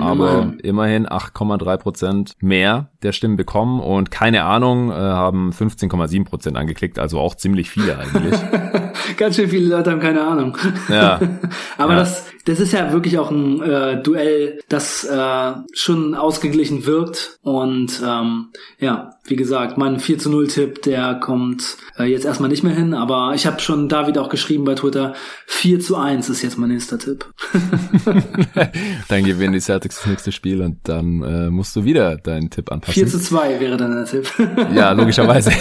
8,3% mehr der Stimmen bekommen und keine Ahnung, haben 15,7% angeklickt, also auch ziemlich viele eigentlich. Ganz schön viele Leute haben keine Ahnung. Ja. Aber ja. Das ist ja wirklich auch ein Duell, das schon ausgeglichen wirkt. Und wie gesagt, mein 4-0-Tipp, der kommt jetzt erstmal nicht mehr hin. Aber ich habe schon David auch geschrieben bei Twitter, 4-1 ist jetzt mein nächster Tipp. Dann gewinnen die Celtics das nächste Spiel und dann musst du wieder deinen Tipp anpassen. 4-2 wäre dann der Tipp. Ja, logischerweise.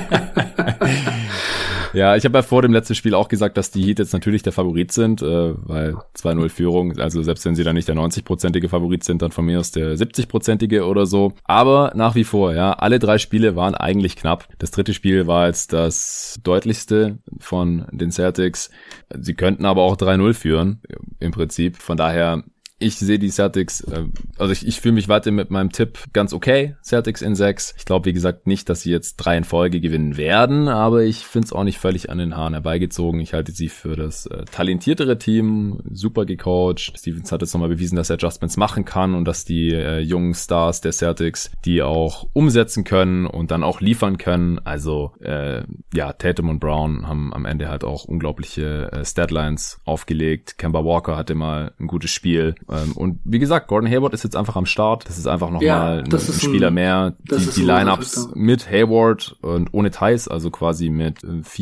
Ja, ich habe ja vor dem letzten Spiel auch gesagt, dass die Heat jetzt natürlich der Favorit sind, weil 2-0 Führung, also selbst wenn sie dann nicht der 90-prozentige Favorit sind, dann von mir aus der 70-prozentige oder so. Aber nach wie vor, ja, alle 3 Spiele waren eigentlich knapp. Das 3. Spiel war jetzt das deutlichste von den Celtics. Sie könnten aber auch 3-0 führen, im Prinzip. Von daher... Ich sehe die Celtics, also ich fühle mich weiter mit meinem Tipp ganz okay, Celtics in 6. Ich glaube, wie gesagt, nicht, dass sie jetzt 3 in Folge gewinnen werden, aber ich finde es auch nicht völlig an den Haaren herbeigezogen. Ich halte sie für das talentiertere Team, super gecoacht. Stevens hat jetzt nochmal bewiesen, dass er Adjustments machen kann und dass die jungen Stars der Celtics die auch umsetzen können und dann auch liefern können. Also Tatum und Brown haben am Ende halt auch unglaubliche Statlines aufgelegt. Kemba Walker hatte mal ein gutes Spiel. Und wie gesagt, Gordon Hayward ist jetzt einfach am Start. Das ist einfach nochmal ein Spieler mehr. Die Lineups mit Hayward und ohne Theis, also quasi mit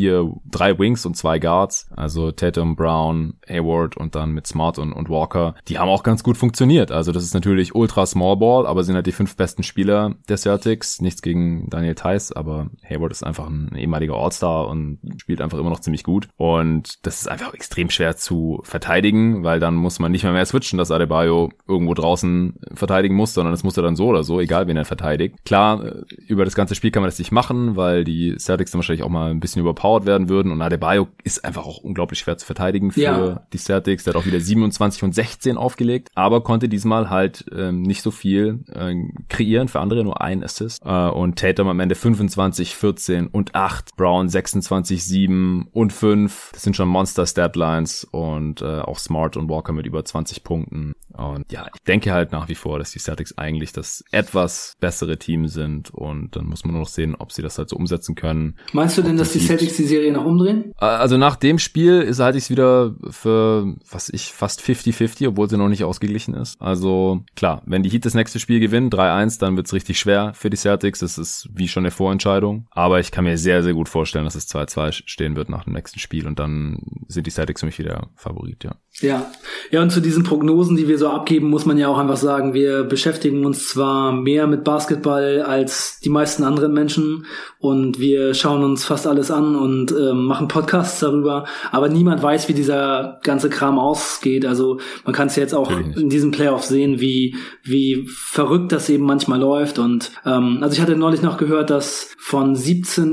3 Wings und 2 Guards, also Tatum, Brown, Hayward und dann mit Smart und Walker. Die haben auch ganz gut funktioniert. Also das ist natürlich ultra Small Ball, aber sind halt die 5 besten Spieler der Celtics. Nichts gegen Daniel Theis, aber Hayward ist einfach ein ehemaliger All-Star und spielt einfach immer noch ziemlich gut. Und das ist einfach extrem schwer zu verteidigen, weil dann muss man nicht mehr switchen, dass Adebayo irgendwo draußen verteidigen muss, sondern das muss er dann so oder so, egal wen er verteidigt. Klar, über das ganze Spiel kann man das nicht machen, weil die Celtics dann wahrscheinlich auch mal ein bisschen überpowered werden würden und Adebayo ist einfach auch unglaublich schwer zu verteidigen für die Celtics. Der hat auch wieder 27 und 16 aufgelegt, aber konnte diesmal halt nicht so viel kreieren für andere, nur ein Assist. Und Tatum am Ende 25, 14 und 8, Brown 26, 7 und 5. Das sind schon Monster-Statlines und auch Smart und Walker mit über 20 Punkten. Und ja, ich denke halt nach wie vor, dass die Celtics eigentlich das etwas bessere Team sind und dann muss man nur noch sehen, ob sie das halt so umsetzen können. Meinst du denn, dass die Celtics die Serie noch umdrehen? Also nach dem Spiel halte ich es wieder für, fast 50-50, obwohl sie noch nicht ausgeglichen ist. Also klar, wenn die Heat das nächste Spiel gewinnen, 3-1, dann wird es richtig schwer für die Celtics. Das ist wie schon eine Vorentscheidung. Aber ich kann mir sehr, sehr gut vorstellen, dass es 2-2 stehen wird nach dem nächsten Spiel und dann sind die Celtics für mich wieder Favorit, ja. Ja, und zu diesen Prognosen, die wir so abgeben, muss man ja auch einfach sagen, wir beschäftigen uns zwar mehr mit Basketball als die meisten anderen Menschen und wir schauen uns fast alles an und machen Podcasts darüber, aber niemand weiß, wie dieser ganze Kram ausgeht. Also man kann es jetzt auch in diesen Playoffs sehen, wie verrückt das eben manchmal läuft. Und also ich hatte neulich noch gehört, dass von 17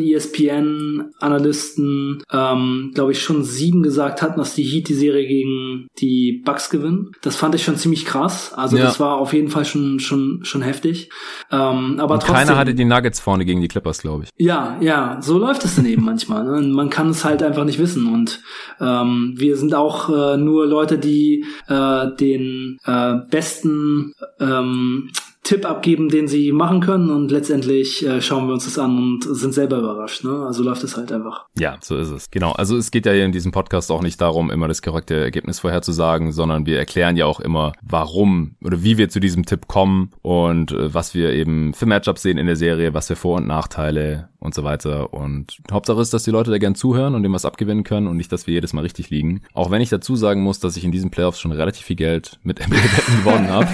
ESPN-Analysten, glaube ich, schon 7 gesagt hatten, dass die Heat die Serie gegen die Bucks gewinnen. Das fand ich schon ziemlich krass. Also das war auf jeden Fall schon heftig. Aber trotzdem, keiner hatte die Nuggets vorne gegen die Clippers, glaube ich. Ja, so läuft es dann eben manchmal. Ne? Man kann es halt einfach nicht wissen. Und wir sind auch nur Leute, die den besten Tipp abgeben, den sie machen können und letztendlich schauen wir uns das an und sind selber überrascht, ne? Also läuft es halt einfach. Ja, so ist es. Genau. Also es geht ja hier in diesem Podcast auch nicht darum, immer das korrekte Ergebnis vorherzusagen, sondern wir erklären ja auch immer, warum oder wie wir zu diesem Tipp kommen und was wir eben für Matchups sehen in der Serie, was für Vor- und Nachteile und so weiter. Und Hauptsache ist, dass die Leute da gern zuhören und dem was abgewinnen können und nicht, dass wir jedes Mal richtig liegen. Auch wenn ich dazu sagen muss, dass ich in diesen Playoffs schon relativ viel Geld mit NBA-Wetten gewonnen habe.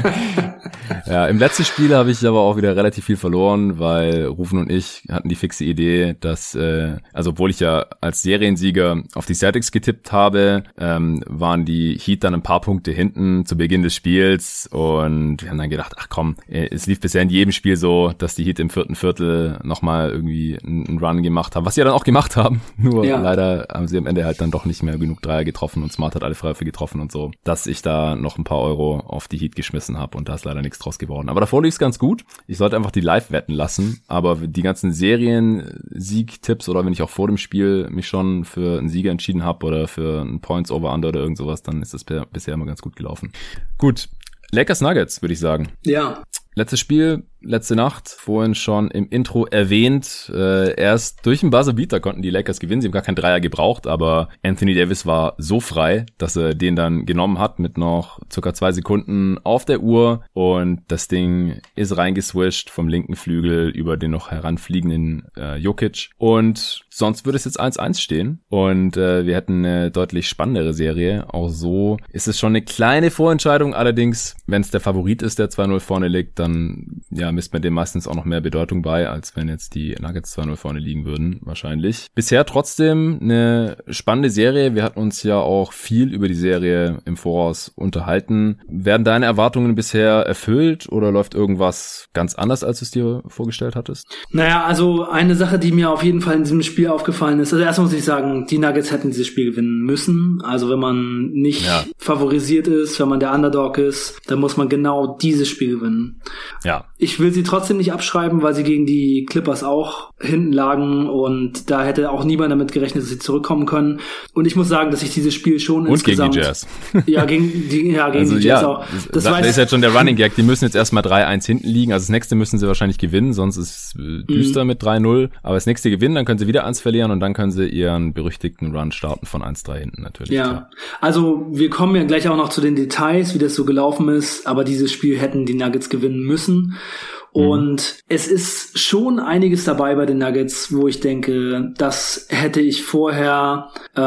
Ja, im letzten Spiel habe ich aber auch wieder relativ viel verloren, weil Rufen und ich hatten die fixe Idee, dass, also obwohl ich ja als Seriensieger auf die Celtics getippt habe, waren die Heat dann ein paar Punkte hinten zu Beginn des Spiels und wir haben dann gedacht, ach komm, es lief bisher in jedem Spiel so, dass die Heat im 4. Viertel nochmal irgendwie einen Run gemacht haben, was sie ja dann auch gemacht haben, nur leider haben sie am Ende halt dann doch nicht mehr genug Dreier getroffen und Smart hat alle Freiwürfe getroffen und so, dass ich da noch ein paar Euro auf die Heat geschmissen habe und da ist leider nichts draus geworden. Aber davor lief es ganz gut. Ich sollte einfach die live wetten lassen, aber die ganzen Serien-Sieg-Tipps oder wenn ich auch vor dem Spiel mich schon für einen Sieger entschieden habe oder für einen Points-Over-Under oder irgend sowas, dann ist das bisher immer ganz gut gelaufen. Gut, Lakers Nuggets, würde ich sagen. Ja. Letztes Spiel, letzte Nacht, vorhin schon im Intro erwähnt, erst durch einen Buzzer-Beater konnten die Lakers gewinnen, sie haben gar keinen Dreier gebraucht, aber Anthony Davis war so frei, dass er den dann genommen hat mit noch circa 2 Sekunden auf der Uhr und das Ding ist reingeswischt vom linken Flügel über den noch heranfliegenden Jokic und sonst würde es jetzt 1-1 stehen und wir hätten eine deutlich spannendere Serie, auch so ist es schon eine kleine Vorentscheidung, allerdings, wenn es der Favorit ist, der 2-0 vorne liegt, dann ja misst man dem meistens auch noch mehr Bedeutung bei, als wenn jetzt die Nuggets 2-0 vorne liegen würden, wahrscheinlich. Bisher trotzdem eine spannende Serie. Wir hatten uns ja auch viel über die Serie im Voraus unterhalten. Werden deine Erwartungen bisher erfüllt oder läuft irgendwas ganz anders, als du es dir vorgestellt hattest? Naja, also eine Sache, die mir auf jeden Fall in diesem Spiel aufgefallen ist, also erstmal muss ich sagen, die Nuggets hätten dieses Spiel gewinnen müssen. Also wenn man nicht favorisiert ist, wenn man der Underdog ist, dann muss man genau dieses Spiel gewinnen. Ja. Ich Ich will sie trotzdem nicht abschreiben, weil sie gegen die Clippers auch hinten lagen und da hätte auch niemand damit gerechnet, dass sie zurückkommen können. Und ich muss sagen, dass ich dieses Spiel schon insgesamt... Und gegen die Jazz. Ja, gegen die Jazz auch. Das ist jetzt schon der Running Gag. Die müssen jetzt erstmal 3-1 hinten liegen. Also das nächste müssen sie wahrscheinlich gewinnen, sonst ist es düster mit 3-0. Aber das nächste gewinnen, dann können sie wieder 1 verlieren und dann können sie ihren berüchtigten Run starten von 1-3 hinten natürlich. Ja, klar. Also wir kommen ja gleich auch noch zu den Details, wie das so gelaufen ist. Aber dieses Spiel hätten die Nuggets gewinnen müssen. Und es ist schon einiges dabei bei den Nuggets, wo ich denke, das hätte ich vorher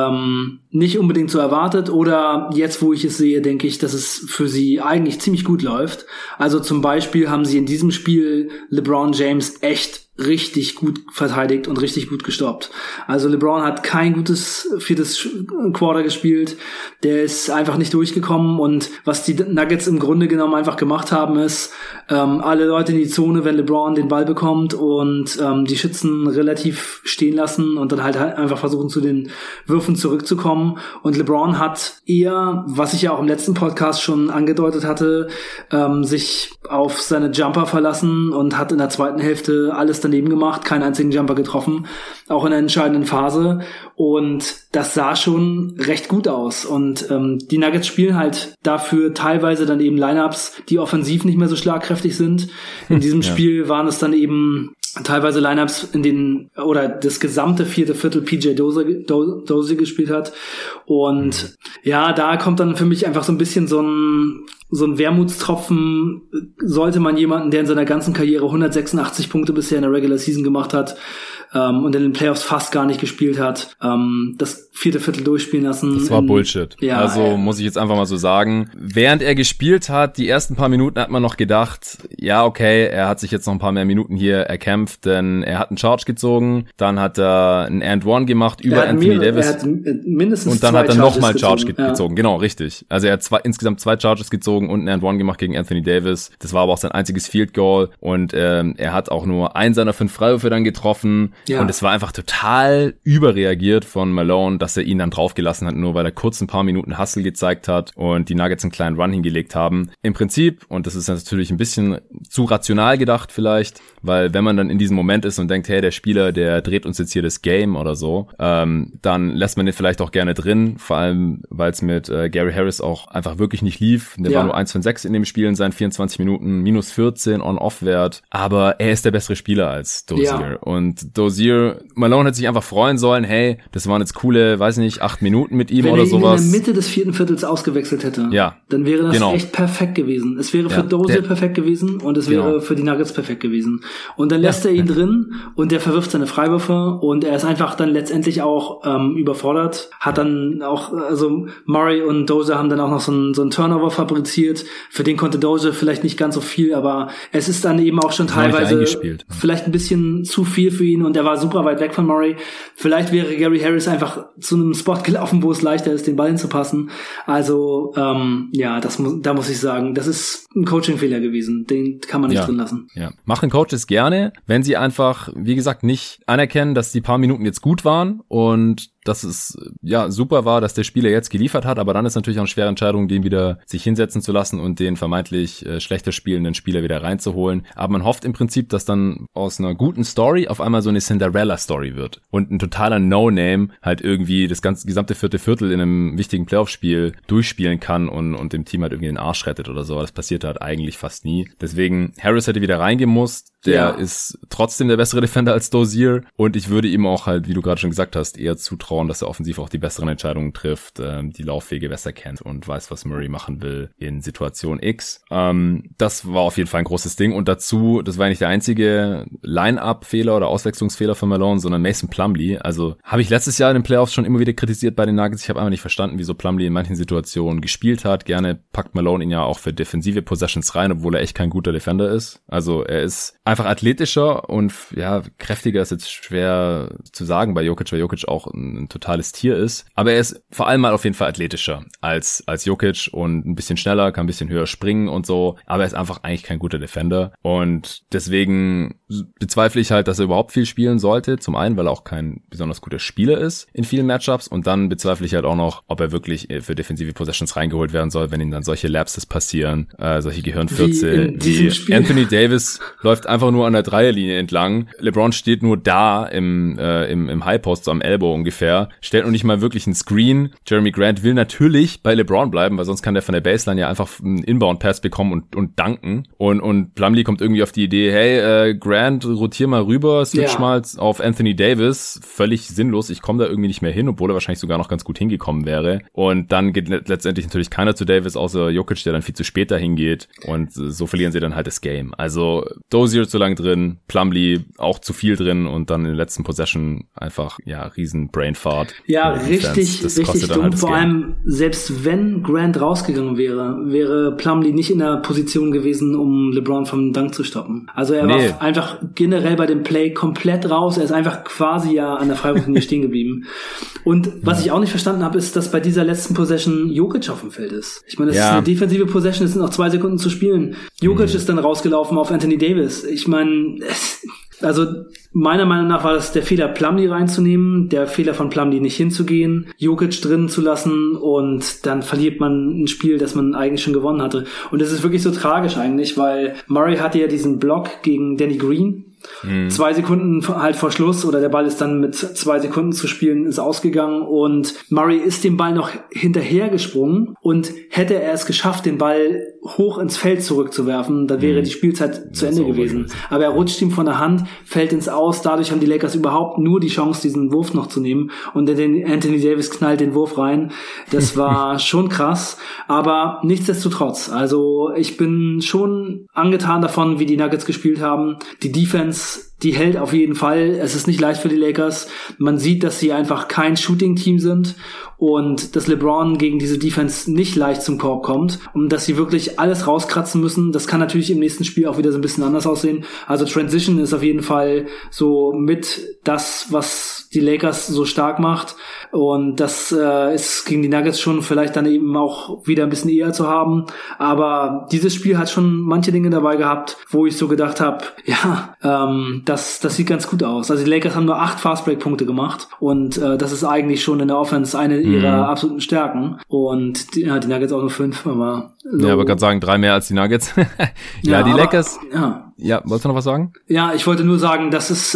nicht unbedingt so erwartet oder jetzt, wo ich es sehe, denke ich, dass es für sie eigentlich ziemlich gut läuft. Also zum Beispiel haben sie in diesem Spiel LeBron James echt richtig gut verteidigt und richtig gut gestoppt. Also LeBron hat kein gutes viertes Quarter gespielt. Der ist einfach nicht durchgekommen und was die Nuggets im Grunde genommen einfach gemacht haben, ist alle Leute in die Zone, wenn LeBron den Ball bekommt und die Schützen relativ stehen lassen und dann halt einfach versuchen, zu den Würfen zurückzukommen. Und LeBron hat eher, was ich ja auch im letzten Podcast schon angedeutet hatte, sich auf seine Jumper verlassen und hat in der zweiten Hälfte alles daneben gemacht, keinen einzigen Jumper getroffen, auch in der entscheidenden Phase. Und das sah schon recht gut aus. Und die Nuggets spielen halt dafür teilweise dann eben Lineups, die offensiv nicht mehr so schlagkräftig sind. In diesem Spiel waren es dann eben teilweise Lineups, in denen oder das gesamte vierte Viertel PJ Dozier gespielt hat. Und ja, da kommt dann für mich einfach so ein bisschen so ein Wermutstropfen. Sollte man jemanden, der in seiner ganzen Karriere 186 Punkte bisher in der Regular Season gemacht hat und in den Playoffs fast gar nicht gespielt hat, das vierte Viertel durchspielen lassen. Das war Bullshit. Ja, also muss ich jetzt einfach mal so sagen. Während er gespielt hat, die ersten paar Minuten hat man noch gedacht, ja okay, er hat sich jetzt noch ein paar mehr Minuten hier erkämpft, denn er hat einen Charge gezogen, dann hat er einen And-One gemacht über Anthony Davis. Er hat mindestens und dann hat er nochmal Charge gezogen. Genau, richtig. Also er hat insgesamt 2 Charges gezogen und einen And-One gemacht gegen Anthony Davis. Das war aber auch sein einziges Field Goal und er hat auch nur 1 seiner 5 Freiwürfe dann getroffen. Ja. Und es war einfach total überreagiert von Malone, dass er ihn dann draufgelassen hat, nur weil er kurz ein paar Minuten Hustle gezeigt hat und die Nuggets einen kleinen Run hingelegt haben. Im Prinzip, und das ist natürlich ein bisschen zu rational gedacht vielleicht, weil wenn man dann in diesem Moment ist und denkt, hey, der Spieler, der dreht uns jetzt hier das Game oder so, dann lässt man den vielleicht auch gerne drin, vor allem, weil es mit Gary Harris auch einfach wirklich nicht lief. Der war nur 1 von 6 in dem Spiel in seinen 24 Minuten, minus 14 On-Off-Wert, aber er ist der bessere Spieler als Dozier. Ja. Und Dozier, Malone hätte sich einfach freuen sollen, hey, das waren jetzt coole, weiß nicht, 8 Minuten mit ihm oder sowas. Wenn er ihn in der Mitte des vierten Viertels ausgewechselt hätte, dann wäre das echt perfekt gewesen. Es wäre für Dozier perfekt gewesen und es wäre für die Nuggets perfekt gewesen. Und dann lässt er ihn drin und der verwirft seine Freiwürfe und er ist einfach dann letztendlich auch überfordert. Hat dann auch, also Murray und Dozier haben dann auch noch so einen Turnover fabriziert. Für den konnte Dozier vielleicht nicht ganz so viel, aber es ist dann eben auch schon teilweise vielleicht ein bisschen zu viel für ihn und er war super weit weg von Murray. Vielleicht wäre Gary Harris einfach zu einem Spot gelaufen, wo es leichter ist, den Ball hinzupassen. Also, da muss ich sagen, das ist ein Coaching-Fehler gewesen. Den kann man nicht drin lassen. Ja. Machen Coaches gerne, wenn sie einfach, wie gesagt, nicht anerkennen, dass die paar Minuten jetzt gut waren und dass es super war, dass der Spieler jetzt geliefert hat, aber dann ist natürlich auch eine schwere Entscheidung, den wieder sich hinsetzen zu lassen und den vermeintlich schlechter spielenden Spieler wieder reinzuholen. Aber man hofft im Prinzip, dass dann aus einer guten Story auf einmal so eine Cinderella-Story wird und ein totaler No-Name halt irgendwie das gesamte vierte Viertel in einem wichtigen Playoff-Spiel durchspielen kann und dem Team halt irgendwie den Arsch rettet oder so. Das passiert halt eigentlich fast nie. Deswegen, Harris hätte wieder reingemusst. Der ist trotzdem der bessere Defender als Dozier und ich würde ihm auch halt, wie du gerade schon gesagt hast, eher zutrauen, dass er offensiv auch die besseren Entscheidungen trifft, die Laufwege besser kennt und weiß, was Murray machen will in Situation X. Das war auf jeden Fall ein großes Ding und dazu, das war nicht der einzige Line-Up-Fehler oder Auswechslungsfehler von Malone, sondern Mason Plumlee. Also habe ich letztes Jahr in den Playoffs schon immer wieder kritisiert bei den Nuggets. Ich habe einfach nicht verstanden, wieso Plumlee in manchen Situationen gespielt hat. Gerne packt Malone ihn ja auch für defensive Possessions rein, obwohl er echt kein guter Defender ist. Also er ist einfach athletischer und kräftiger ist jetzt schwer zu sagen bei Jokic, weil Jokic auch ein ein totales Tier ist. Aber er ist vor allem mal auf jeden Fall athletischer als Jokic und ein bisschen schneller, kann ein bisschen höher springen und so. Aber er ist einfach eigentlich kein guter Defender. Und deswegen bezweifle ich halt, dass er überhaupt viel spielen sollte. Zum einen, weil er auch kein besonders guter Spieler ist in vielen Matchups. Und dann bezweifle ich halt auch noch, ob er wirklich für defensive Possessions reingeholt werden soll, wenn ihm dann solche Lapses passieren, solche Gehirnfürze. Wie Anthony Davis läuft einfach nur an der Dreierlinie entlang. LeBron steht nur da im Highpost, so am Elbow ungefähr, stellt noch nicht mal wirklich einen Screen. Jeremy Grant will natürlich bei LeBron bleiben, weil sonst kann der von der Baseline ja einfach einen Inbound-Pass bekommen und dunken. Und Plumlee kommt irgendwie auf die Idee, hey, Grant, rotier mal rüber, switch mal auf Anthony Davis. Völlig sinnlos, ich komme da irgendwie nicht mehr hin, obwohl er wahrscheinlich sogar noch ganz gut hingekommen wäre. Und dann geht letztendlich natürlich keiner zu Davis, außer Jokic, der dann viel zu spät dahin geht. Und so verlieren sie dann halt das Game. Also Dozier zu lang drin, Plumlee auch zu viel drin und dann in der letzten Possession einfach, riesen Brainfart. Ja, richtig dumm. Halt vor allem, selbst wenn Grant rausgegangen wäre Plumlee nicht in der Position gewesen, um LeBron vom Dunk zu stoppen. Also er war einfach generell bei dem Play komplett raus. Er ist einfach quasi an der Freiwurflinie stehen geblieben. Und was ich auch nicht verstanden habe, ist, dass bei dieser letzten Possession Jokic auf dem Feld ist. Ich meine, das ist eine defensive Possession, es sind noch 2 Sekunden zu spielen. Jokic ist dann rausgelaufen auf Anthony Davis. Ich meine, also meiner Meinung nach war das der Fehler, Plumlee reinzunehmen, der Fehler von Plumlee nicht hinzugehen, Jokic drin zu lassen und dann verliert man ein Spiel, das man eigentlich schon gewonnen hatte. Und das ist wirklich so tragisch eigentlich, weil Murray hatte ja diesen Block gegen Danny Green. 2 Sekunden halt vor Schluss oder der Ball ist dann mit 2 Sekunden zu spielen, ist ausgegangen und Murray ist dem Ball noch hinterhergesprungen und hätte er es geschafft, den Ball hoch ins Feld zurückzuwerfen, dann wäre die Spielzeit zu Ende gewesen. Aber er rutscht ihm von der Hand, fällt ins Aus, dadurch haben die Lakers überhaupt nur die Chance, diesen Wurf noch zu nehmen und Anthony Davis knallt den Wurf rein. Das war schon krass, aber nichtsdestotrotz, also ich bin schon angetan davon, wie die Nuggets gespielt haben. Die Defense, die hält auf jeden Fall. Es ist nicht leicht für die Lakers. Man sieht, dass sie einfach kein Shooting-Team sind und dass LeBron gegen diese Defense nicht leicht zum Korb kommt und dass sie wirklich alles rauskratzen müssen. Das kann natürlich im nächsten Spiel auch wieder so ein bisschen anders aussehen. Also Transition ist auf jeden Fall so mit das, was die Lakers so stark macht und das ist gegen die Nuggets schon vielleicht dann eben auch wieder ein bisschen eher zu haben. Aber dieses Spiel hat schon manche Dinge dabei gehabt, wo ich so gedacht habe, das sieht ganz gut aus. Also die Lakers haben nur 8 Fastbreak-Punkte gemacht und das ist eigentlich schon in der Offense eine ihrer absoluten Stärken und die Nuggets auch nur 5, aber so. Ja, aber gerade sagen, 3 mehr als die Nuggets. Die Lakers. Ja, wolltest du noch was sagen? Ja, ich wollte nur sagen, das ist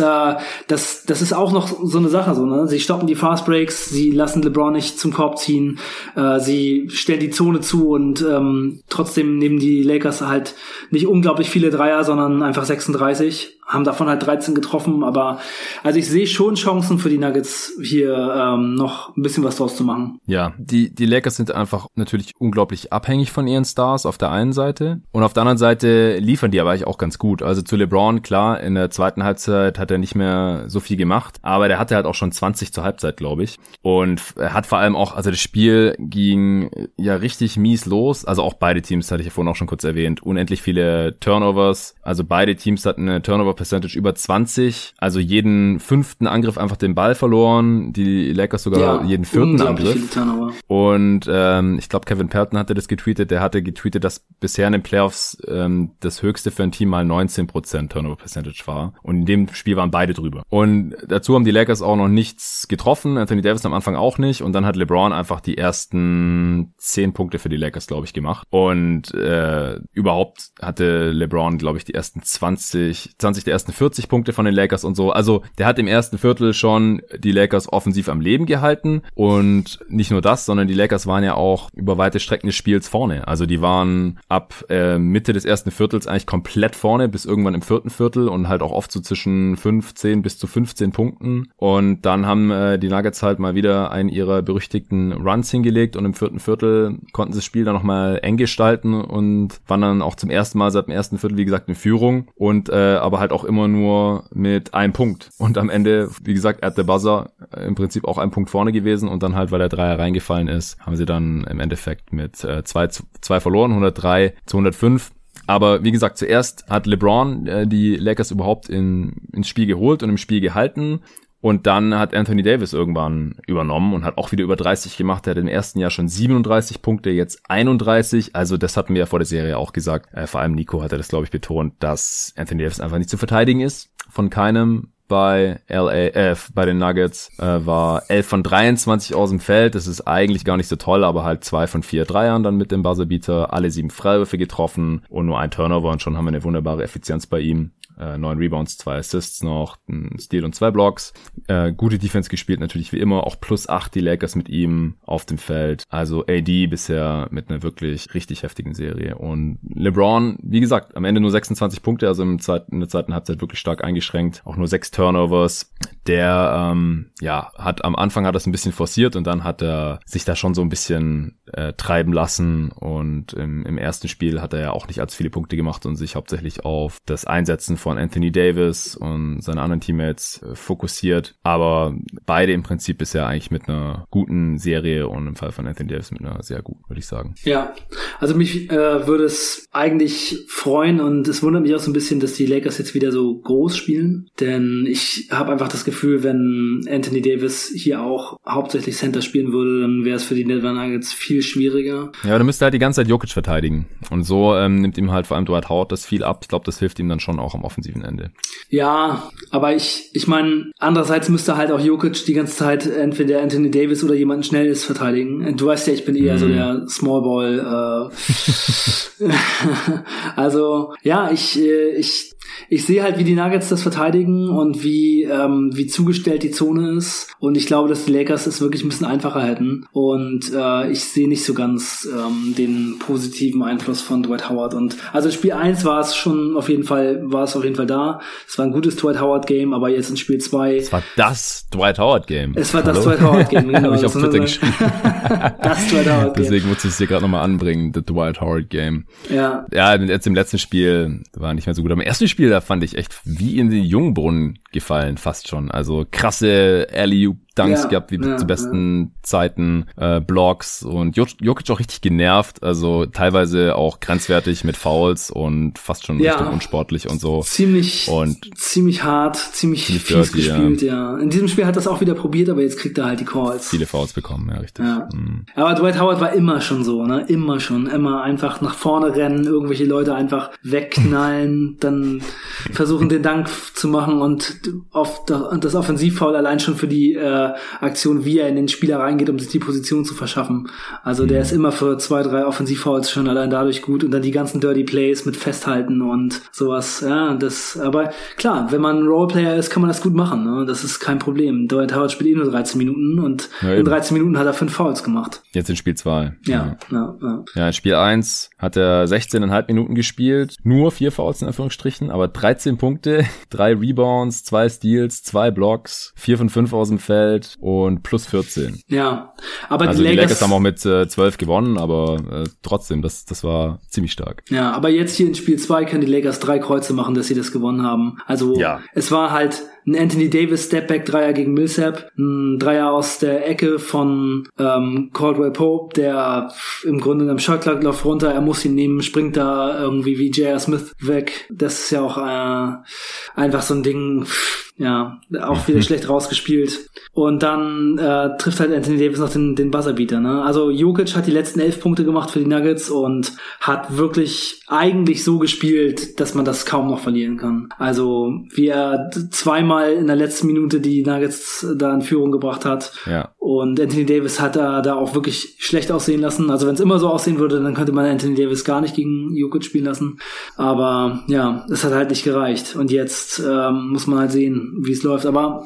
auch noch so eine Sache, so, ne? Sie stoppen die Fastbreaks, sie lassen LeBron nicht zum Korb ziehen, sie stellen die Zone zu und trotzdem nehmen die Lakers halt nicht unglaublich viele Dreier, sondern einfach 36. Haben davon halt 13 getroffen, aber also ich sehe schon Chancen für die Nuggets hier noch ein bisschen was draus zu machen. Ja, die Lakers sind einfach natürlich unglaublich abhängig von ihren Stars auf der einen Seite und auf der anderen Seite liefern die aber eigentlich auch ganz gut. Also zu LeBron, klar, in der zweiten Halbzeit hat er nicht mehr so viel gemacht, aber der hatte halt auch schon 20 zur Halbzeit, glaube ich. Und er hat vor allem auch, also das Spiel ging ja richtig mies los, also auch beide Teams, hatte ich ja vorhin auch schon kurz erwähnt, unendlich viele Turnovers, also beide Teams hatten eine Turnover-Percentage über 20, also jeden 5. Angriff einfach den Ball verloren, die Lakers sogar jeden 4. Angriff. Und ich glaube, Kevin Pelton hatte das getweetet, der hatte getweetet, dass bisher in den Playoffs das höchste für ein Team mal 19% Turnover-Percentage war. Und in dem Spiel waren beide drüber. Und dazu haben die Lakers auch noch nichts getroffen, Anthony Davis am Anfang auch nicht. Und dann hat LeBron einfach die ersten 10 Punkte für die Lakers, glaube ich, gemacht. Und überhaupt hatte LeBron, glaube ich, die ersten 20 der ersten 40 Punkte von den Lakers und so. Also der hat im ersten Viertel schon die Lakers offensiv am Leben gehalten. Und nicht nur das, sondern die Lakers waren ja auch über weite Strecken des Spiels vorne. Also die waren ab Mitte des ersten Viertels eigentlich komplett vorne bis irgendwann im 4. Viertel und halt auch oft so zwischen 15 bis zu 15 Punkten. Und dann haben die Nuggets halt mal wieder einen ihrer berüchtigten Runs hingelegt und im 4. Viertel konnten sie das Spiel dann nochmal eng gestalten und waren dann auch zum ersten Mal seit dem ersten Viertel, wie gesagt, in Führung und aber halt auch immer nur mit einem Punkt. Und am Ende, wie gesagt, at the buzzer im Prinzip auch ein Punkt vorne gewesen und dann halt, weil der Dreier reingefallen ist, haben sie dann im Endeffekt mit 2 verloren, 103-105. Aber wie gesagt, zuerst hat LeBron die Lakers überhaupt ins Spiel geholt und im Spiel gehalten Und dann hat Anthony Davis irgendwann übernommen und hat auch wieder über 30 gemacht. Er hat im ersten Jahr schon 37 Punkte, jetzt 31. Also das hatten wir ja vor der Serie auch gesagt. Vor allem Nico hat das, glaube ich, betont, dass Anthony Davis einfach nicht zu verteidigen ist. Von keinem. Bei bei den Nuggets war 11 von 23 aus dem Feld. Das ist eigentlich gar nicht so toll, aber halt 2 von 4 Dreiern dann mit dem Buzzerbeater. Alle 7 Freiwürfe getroffen und nur ein Turnover und schon haben wir eine wunderbare Effizienz bei ihm. 9 Rebounds, 2 Assists noch, ein Steal und 2 Blocks. Gute Defense gespielt, natürlich wie immer. Auch +8 die Lakers mit ihm auf dem Feld. Also AD bisher mit einer wirklich richtig heftigen Serie. Und LeBron, wie gesagt, am Ende nur 26 Punkte, also in der zweiten Halbzeit wirklich stark eingeschränkt. Auch nur 6 Turnovers. Der, hat am Anfang hat das ein bisschen forciert und dann hat er sich da schon so ein bisschen treiben lassen. Und im ersten Spiel hat er ja auch nicht allzu viele Punkte gemacht und sich hauptsächlich auf das Einsetzen von Anthony Davis und seine anderen Teammates fokussiert, aber beide im Prinzip bisher eigentlich mit einer guten Serie und im Fall von Anthony Davis mit einer sehr guten, würde ich sagen. Ja, also mich würde es eigentlich freuen und es wundert mich auch so ein bisschen, dass die Lakers jetzt wieder so groß spielen, denn ich habe einfach das Gefühl, wenn Anthony Davis hier auch hauptsächlich Center spielen würde, dann wäre es für die Denver Nuggets viel schwieriger. Ja, dann müsste er halt die ganze Zeit Jokic verteidigen und so nimmt ihm halt vor allem Dwight Howard das viel ab. Ich glaube, das hilft ihm dann schon auch am offensiven Ende. Ja, aber ich meine, andererseits müsste halt auch Jokic die ganze Zeit entweder Anthony Davis oder jemanden Schnelles verteidigen. Du weißt ja, ich bin eher so der Smallball. Also, ja, ich sehe halt, wie die Nuggets das verteidigen und wie zugestellt die Zone ist. Und ich glaube, dass die Lakers es wirklich ein bisschen einfacher hätten. Und ich sehe nicht so ganz den positiven Einfluss von Dwight Howard. Und also in Spiel 1 war es auf jeden Fall da. Es war ein gutes Dwight Howard Game, aber jetzt in Spiel 2. Es war das Dwight Howard Game. Es war das Dwight Howard Game, genau. Habe ich auf Twitter geschrieben. Das Dwight Howard Game. Deswegen muss ich es hier gerade nochmal anbringen, das Dwight Howard Game. Ja, jetzt im letzten Spiel war nicht mehr so gut. Aber im ersten Spiel, da fand ich echt wie in den Jungbrunnen gefallen, fast schon. Also krasse Alley-Oop-Dunks gehabt, wie zu besten Zeiten, Blocks und Jokic auch richtig genervt, also teilweise auch grenzwertig mit Fouls und fast schon Richtung unsportlich und so. Ziemlich hart, ziemlich fies gespielt, ja. In diesem Spiel hat das auch wieder probiert, aber jetzt kriegt er halt die Calls. Viele Fouls bekommen, ja, richtig. Ja. Aber Dwight Howard war immer schon so, ne? Immer einfach nach vorne rennen, irgendwelche Leute einfach wegknallen, dann versuchen den Dank zu machen und das Offensivfoul allein schon für die Aktion, wie er in den Spieler reingeht, um sich die Position zu verschaffen. Also der ist immer für 2, 3 Offensivfouls schon allein dadurch gut und dann die ganzen Dirty Plays mit Festhalten und sowas. Ja, aber klar, wenn man ein Roleplayer ist, kann man das gut machen. Ne? Das ist kein Problem. Dwight Howard spielt nur 13 Minuten und in 13 Minuten hat er 5 Fouls gemacht. Jetzt in Spiel 2. Ja, in Spiel 1 hat er 16,5 Minuten gespielt, nur 4 Fouls in Anführungsstrichen, aber 13 Punkte, 3 Rebounds, 2 Steals, 2 Blocks, 4 von 5 aus dem Feld und plus 14. Ja, aber also die Lakers haben auch mit 12 gewonnen, aber trotzdem, das war ziemlich stark. Ja, aber jetzt hier in Spiel 2 können die Lakers 3 Kreuze machen, dass sie das gewonnen haben. Also es war halt ein Anthony Davis Stepback-Dreier gegen Millsap, ein Dreier aus der Ecke von Caldwell Pope, der im Grunde in einem Shotclock läuft runter, er muss ihn nehmen, springt da irgendwie wie J.R. Smith weg. Das ist ja auch einfach so ein Ding, ja, auch wieder schlecht rausgespielt. Und dann trifft halt Anthony Davis noch den Buzzerbeater, ne? Also Jokic hat die letzten 11 Punkte gemacht für die Nuggets und hat wirklich eigentlich so gespielt, dass man das kaum noch verlieren kann. Also wie er zweimal in der letzten Minute die Nuggets da in Führung gebracht hat. Ja. Und Anthony Davis hat da auch wirklich schlecht aussehen lassen. Also wenn es immer so aussehen würde, dann könnte man Anthony Davis gar nicht gegen Jokic spielen lassen. Aber ja, es hat halt nicht gereicht. Und jetzt muss man halt sehen, wie es läuft. Aber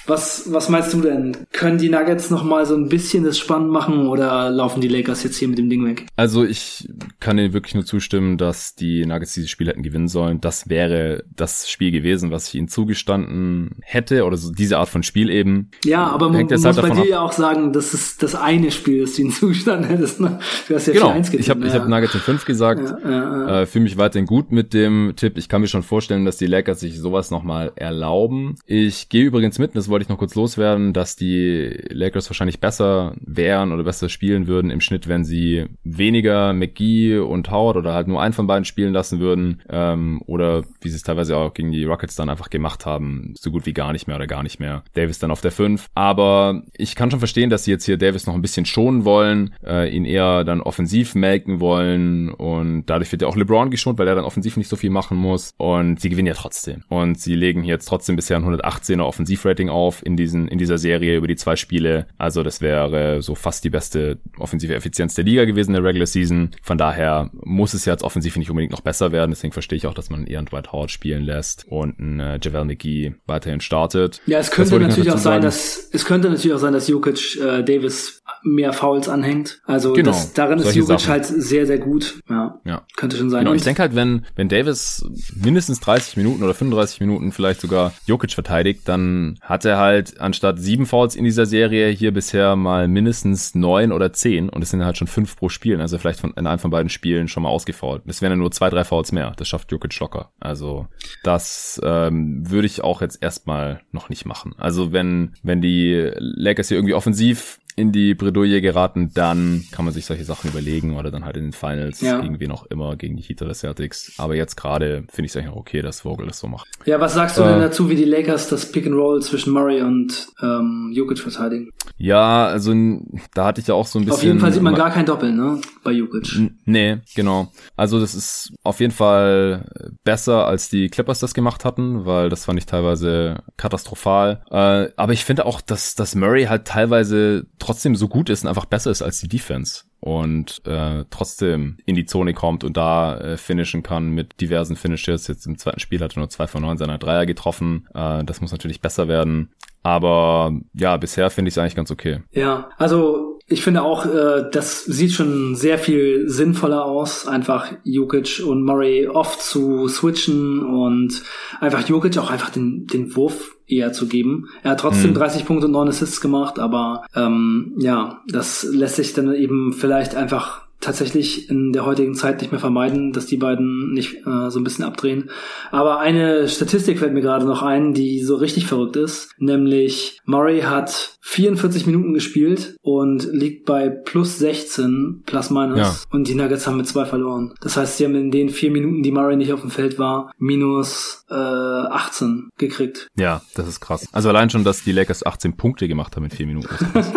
was meinst du denn? Können die Nuggets noch mal so ein bisschen das spannend machen oder laufen die Lakers jetzt hier mit dem Ding weg? Also ich kann dir wirklich nur zustimmen, dass die Nuggets dieses Spiel hätten gewinnen sollen. Das wäre das Spiel gewesen, was ich ihnen zugestanden hätte oder so diese Art von Spiel eben. Ja, aber man muss bei dir ja auch sagen, das ist das eine Spiel, das du ihnen zugestanden hättest. Ne? Du hast ja genau, 4-1 getippt. Ich hab Nuggets in 5 gesagt. Fühle mich weiterhin gut mit dem Tipp. Ich kann mir schon vorstellen, dass die Lakers sich sowas nochmal erlauben. Ich gehe übrigens mit, und das wollte ich noch kurz loswerden, dass die Lakers wahrscheinlich besser wären oder besser spielen würden im Schnitt, wenn sie weniger McGee und Howard oder halt nur einen von beiden spielen lassen würden, oder wie sie es teilweise auch gegen die Rockets dann einfach gemacht haben, so gut wie gar nicht mehr oder gar nicht mehr. Davis dann auf der 5. Aber ich kann schon verstehen, dass sie jetzt hier Davis noch ein bisschen schonen wollen, ihn eher dann offensiv melken wollen, und dadurch wird ja auch LeBron geschont, weil er dann offensiv nicht so viel machen muss, und sie gewinnen ja trotzdem. Und sie legen jetzt trotzdem bisher ein 118er Offensivrating auf in dieser Serie über die 2 Spiele. Also das wäre so fast die beste offensive Effizienz der Liga gewesen in der Regular Season. Von daher muss es jetzt offensiv nicht unbedingt noch besser werden. Deswegen verstehe ich auch, dass man eher einen Dwight Howard spielen lässt und einen JaVale McGee weiterhin startet. Ja, es könnte natürlich auch sein, dass Jokic Davis mehr Fouls anhängt. Also genau, darin ist Jokic halt sehr, sehr gut. Ja. Könnte schon sein. Genau, ich denke halt, wenn Davis mindestens 30 Minuten oder 35 Minuten vielleicht sogar Jokic verteidigt, dann hat er halt anstatt 7 Fouls in dieser Serie hier bisher mal mindestens 9 oder 10, und es sind halt schon 5 pro Spiel. Also vielleicht in einem von beiden Spielen schon mal ausgefoult. Das wären ja nur 2-3 Fouls mehr. Das schafft Jokic locker. Also das würde ich auch jetzt erstmal noch nicht machen. Also wenn die Lakers hier irgendwie offensiv in die Bredouille geraten, dann kann man sich solche Sachen überlegen, oder dann halt in den Finals gegen wen auch immer, gegen die Heat oder Celtics. Aber jetzt gerade finde ich es eigentlich auch okay, dass Vogel das so macht. Ja, was sagst du denn dazu, wie die Lakers das Pick and Roll zwischen Murray und Jokic verteidigen? Ja, also da hatte ich ja auch so ein bisschen... Auf jeden Fall sieht man gar kein Doppel, ne, bei Jokic. Nee, genau. Also das ist auf jeden Fall besser, als die Clippers das gemacht hatten, weil das fand ich teilweise katastrophal. Aber ich finde auch, dass Murray halt teilweise trotzdem so gut ist und einfach besser ist als die Defense und trotzdem in die Zone kommt und da finishen kann mit diversen Finishes. Jetzt im zweiten Spiel hat er nur 2 von 9 seiner Dreier getroffen. Das muss natürlich besser werden. Aber ja, bisher finde ich es eigentlich ganz okay. Ja, also ich finde auch, das sieht schon sehr viel sinnvoller aus, einfach Jokic und Murray oft zu switchen und einfach Jokic auch einfach den Wurf eher zu geben. Er hat trotzdem 30 Punkte und 9 Assists gemacht, aber das lässt sich dann eben vielleicht einfach tatsächlich in der heutigen Zeit nicht mehr vermeiden, dass die beiden nicht so ein bisschen abdrehen. Aber eine Statistik fällt mir gerade noch ein, die so richtig verrückt ist, nämlich Murray hat 44 Minuten gespielt und liegt bei plus 16, plus minus, und die Nuggets haben mit 2 verloren. Das heißt, sie haben in den 4 Minuten, die Murray nicht auf dem Feld war, minus 18 gekriegt. Ja, das ist krass. Also allein schon, dass die Lakers 18 Punkte gemacht haben in 4 Minuten.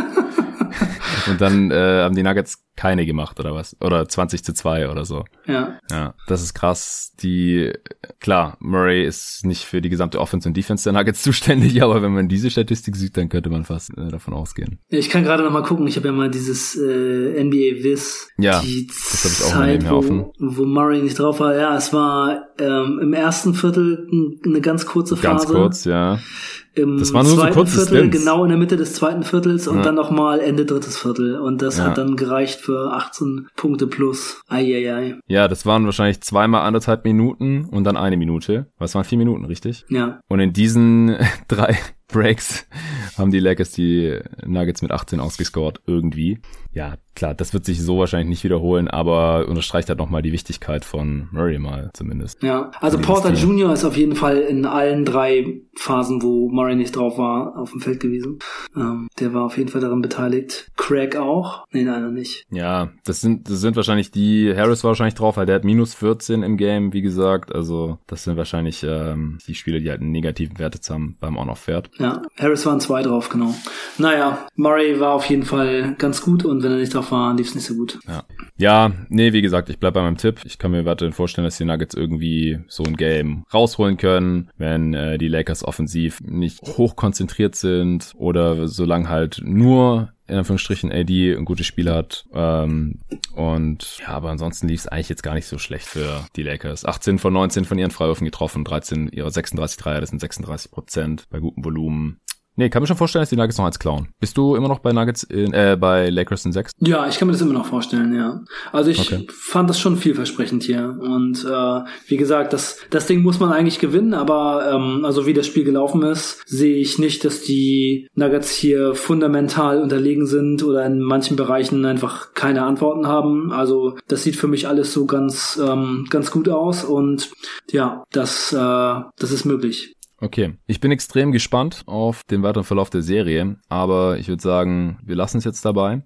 Und dann haben die Nuggets keine gemacht oder was? Oder 20-2 oder so. Ja. Ja, das ist krass. Klar, Murray ist nicht für die gesamte Offense und Defense der Nuggets zuständig, aber wenn man diese Statistik sieht, dann könnte man fast davon ausgehen. Ich kann gerade noch mal gucken, ich habe ja mal dieses NBA Viz. Ja, die das habe ich auch mal nebenher offen. Wo Murray nicht drauf war. Ja, es war im ersten Viertel eine ganz kurze Phase. Ganz kurz, ja. Im das war nur zweiten so kurze Viertel, Stints. genau in der Mitte des zweiten Viertels und dann nochmal Ende drittes Viertel. Und das hat dann gereicht für 18 Punkte plus. Eieiei. Ja, das waren wahrscheinlich 2x1,5 Minuten und dann 1 Minute. Was waren 4 Minuten, richtig? Ja. Und in diesen 3 Breaks haben die Lakers die Nuggets mit 18 ausgescored irgendwie. Ja, klar, das wird sich so wahrscheinlich nicht wiederholen, aber unterstreicht halt nochmal die Wichtigkeit von Murray mal zumindest. Ja, also Porter Jr. ist auf jeden Fall in allen 3 Phasen, wo Murray nicht drauf war, auf dem Feld gewesen. Der war auf jeden Fall daran beteiligt. Craig auch? Nee, leider nicht. Ja, das sind wahrscheinlich Harris war wahrscheinlich drauf, weil der hat minus 14 im Game, wie gesagt. Also das sind wahrscheinlich die Spieler, die halt einen negativen Wert jetzt haben beim On-Off-Wert. Ja, Harris waren 2 drauf, genau. Naja, Murray war auf jeden Fall ganz gut und wenn er nicht drauf war, lief es nicht so gut. Ja, nee, wie gesagt, ich bleib bei meinem Tipp. Ich kann mir weiterhin vorstellen, dass die Nuggets irgendwie so ein Game rausholen können, wenn die Lakers offensiv nicht hoch konzentriert sind oder solange halt nur in Anführungsstrichen AD ein gutes Spiel hat. Und ja, aber ansonsten lief es eigentlich jetzt gar nicht so schlecht für die Lakers. 18 von 19 von ihren Freiwürfen getroffen, 13 ihrer 36 Dreier, das sind 36% bei gutem Volumen. Nee, kann mir schon vorstellen, dass die Nuggets noch eins klauen. Bist du immer noch bei bei Lakers in 6? Ja, ich kann mir das immer noch vorstellen, ja. Also ich fand das schon vielversprechend hier. Und wie gesagt, das Ding muss man eigentlich gewinnen, aber also wie das Spiel gelaufen ist, sehe ich nicht, dass die Nuggets hier fundamental unterlegen sind oder in manchen Bereichen einfach keine Antworten haben. Also das sieht für mich alles so ganz gut aus und ja, das ist möglich. Okay, ich bin extrem gespannt auf den weiteren Verlauf der Serie, aber ich würde sagen, wir lassen es jetzt dabei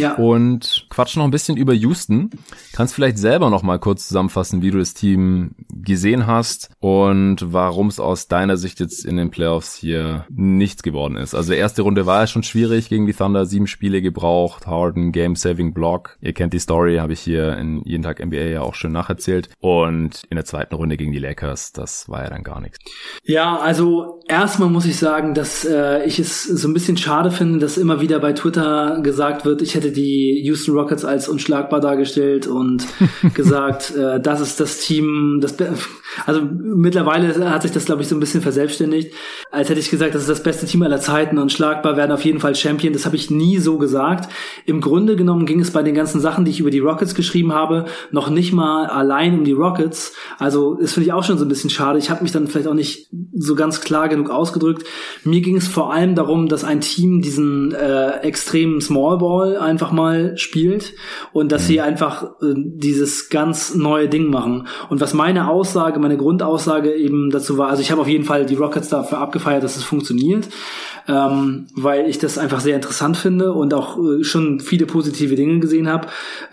und quatschen noch ein bisschen über Houston. Kannst vielleicht selber noch mal kurz zusammenfassen, wie du das Team gesehen hast und warum es aus deiner Sicht jetzt in den Playoffs hier nichts geworden ist. Also erste Runde war ja schon schwierig gegen die Thunder, 7 Spiele gebraucht, Harden, Game-Saving-Block. Ihr kennt die Story, habe ich hier in Jeden Tag NBA ja auch schön nacherzählt. Und in der zweiten Runde gegen die Lakers, das war ja dann gar nichts. Ja, also erstmal muss ich sagen, dass ich es so ein bisschen schade finde, dass immer wieder bei Twitter gesagt wird, ich hätte die Houston Rockets als unschlagbar dargestellt und gesagt, das ist das Team, also mittlerweile hat sich das, glaube ich, so ein bisschen verselbstständigt, als hätte ich gesagt, das ist das beste Team aller Zeiten und schlagbar, werden auf jeden Fall Champion. Das habe ich nie so gesagt. Im Grunde genommen ging es bei den ganzen Sachen, die ich über die Rockets geschrieben habe, noch nicht mal allein um die Rockets. Also das finde ich auch schon so ein bisschen schade. Ich habe mich dann vielleicht auch nicht so ganz klar genug ausgedrückt. Mir ging es vor allem darum, dass ein Team diesen extremen Small Ball einfach mal spielt und dass sie einfach dieses ganz neue Ding machen. Und was meine Grundaussage eben dazu war, also ich habe auf jeden Fall die Rockets dafür abgefeiert, dass es funktioniert, weil ich das einfach sehr interessant finde und auch schon viele positive Dinge gesehen habe.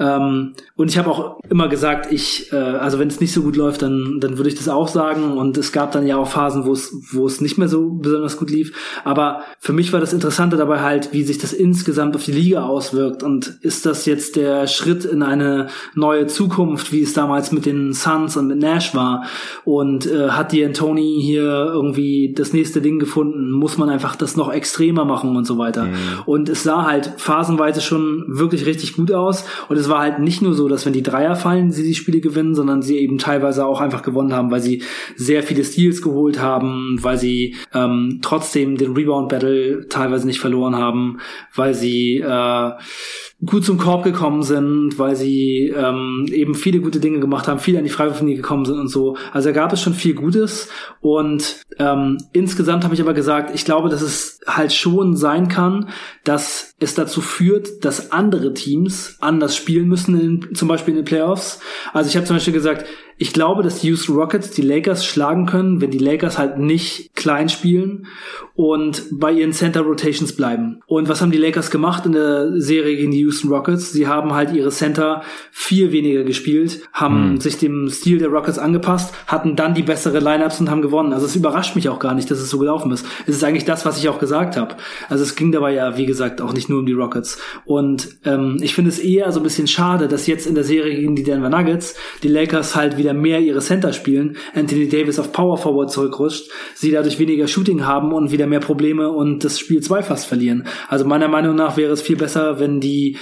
Und ich habe auch immer gesagt, also wenn es nicht so gut läuft, dann würde ich das auch sagen. Und es gab dann ja auch Phasen, wo es nicht mehr so besonders gut lief. Aber für mich war das Interessante dabei halt, wie sich das insgesamt auf die Liga auswirkt. Und ist das jetzt der Schritt in eine neue Zukunft, wie es damals mit den Suns und mit Nash war? Und hat D'Antoni hier irgendwie das nächste Ding gefunden? Muss man einfach das noch extremer machen und so weiter? Und es sah halt phasenweise schon wirklich richtig gut aus. Und es war halt nicht nur so, dass wenn die Dreier fallen, sie die Spiele gewinnen, sondern sie eben teilweise auch einfach gewonnen haben, weil sie sehr viele Steals geholt haben, weil sie trotzdem den Rebound-Battle teilweise nicht verloren haben, weil sie gut zum Korb gekommen sind, weil sie eben viele gute Dinge gemacht haben, viel an die Freiwurflinie gekommen sind und so. Also da gab es schon viel Gutes und insgesamt habe ich aber gesagt, ich glaube, dass es halt schon sein kann, dass es dazu führt, dass andere Teams anders spielen müssen, zum Beispiel in den Playoffs. Also ich habe zum Beispiel gesagt, ich glaube, dass die Houston Rockets die Lakers schlagen können, wenn die Lakers halt nicht klein spielen und bei ihren Center Rotations bleiben. Und was haben die Lakers gemacht in der Serie gegen die Houston Rockets? Sie haben halt ihre Center viel weniger gespielt, haben sich dem Stil der Rockets angepasst, hatten dann die bessere Lineups und haben gewonnen. Also es überrascht mich auch gar nicht, dass es so gelaufen ist. Es ist eigentlich das, was ich auch gesagt habe. Also es ging dabei ja, wie gesagt, auch nicht nur um die Rockets. Und ich finde es eher so ein bisschen schade, dass jetzt in der Serie gegen die Denver Nuggets die Lakers halt wieder mehr ihre Center spielen, Anthony Davis auf Power Forward zurückrutscht, sie dadurch weniger Shooting haben und wieder mehr Probleme und das Spiel 2 fast verlieren. Also meiner Meinung nach wäre es viel besser, wenn die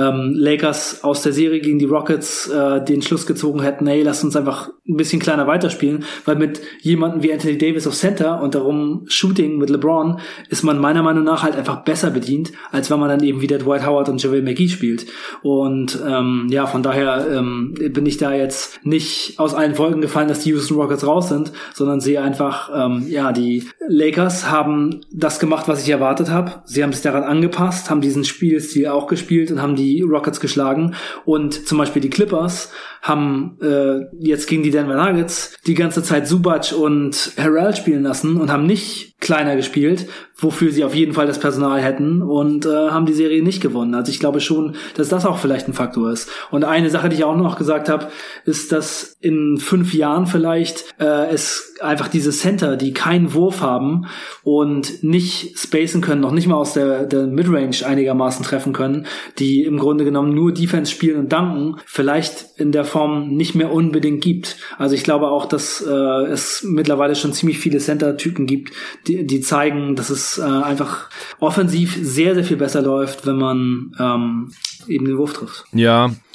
Lakers aus der Serie gegen die Rockets den Schluss gezogen hätten, hey, lasst uns einfach ein bisschen kleiner weiterspielen, weil mit jemandem wie Anthony Davis auf Center und darum Shooting mit LeBron ist man meiner Meinung nach halt einfach besser bedient, als wenn man dann eben wieder Dwight Howard und JaVale McGee spielt. Und von daher bin ich da jetzt nicht aus allen Wolken gefallen, dass die Houston Rockets raus sind, sondern sehe einfach, die Lakers haben das gemacht, was ich erwartet habe. Sie haben sich daran angepasst, haben diesen Spielstil auch gespielt und haben die Rockets geschlagen. Und zum Beispiel die Clippers haben jetzt gegen die Denver Nuggets die ganze Zeit Zubac und Harrell spielen lassen und haben nicht kleiner gespielt, wofür sie auf jeden Fall das Personal hätten und haben die Serie nicht gewonnen. Also ich glaube schon, dass das auch vielleicht ein Faktor ist. Und eine Sache, die ich auch noch gesagt habe, ist, dass in 5 Jahren vielleicht es einfach diese Center, die keinen Wurf haben und nicht spacen können, noch nicht mal aus der Midrange einigermaßen treffen können, die im Grunde genommen nur Defense spielen und dunken, vielleicht in der Form nicht mehr unbedingt gibt. Also ich glaube auch, dass es mittlerweile schon ziemlich viele Center-Typen gibt, die zeigen, dass es einfach offensiv sehr, sehr viel besser läuft, wenn man eben den Wurf trifft. Ja,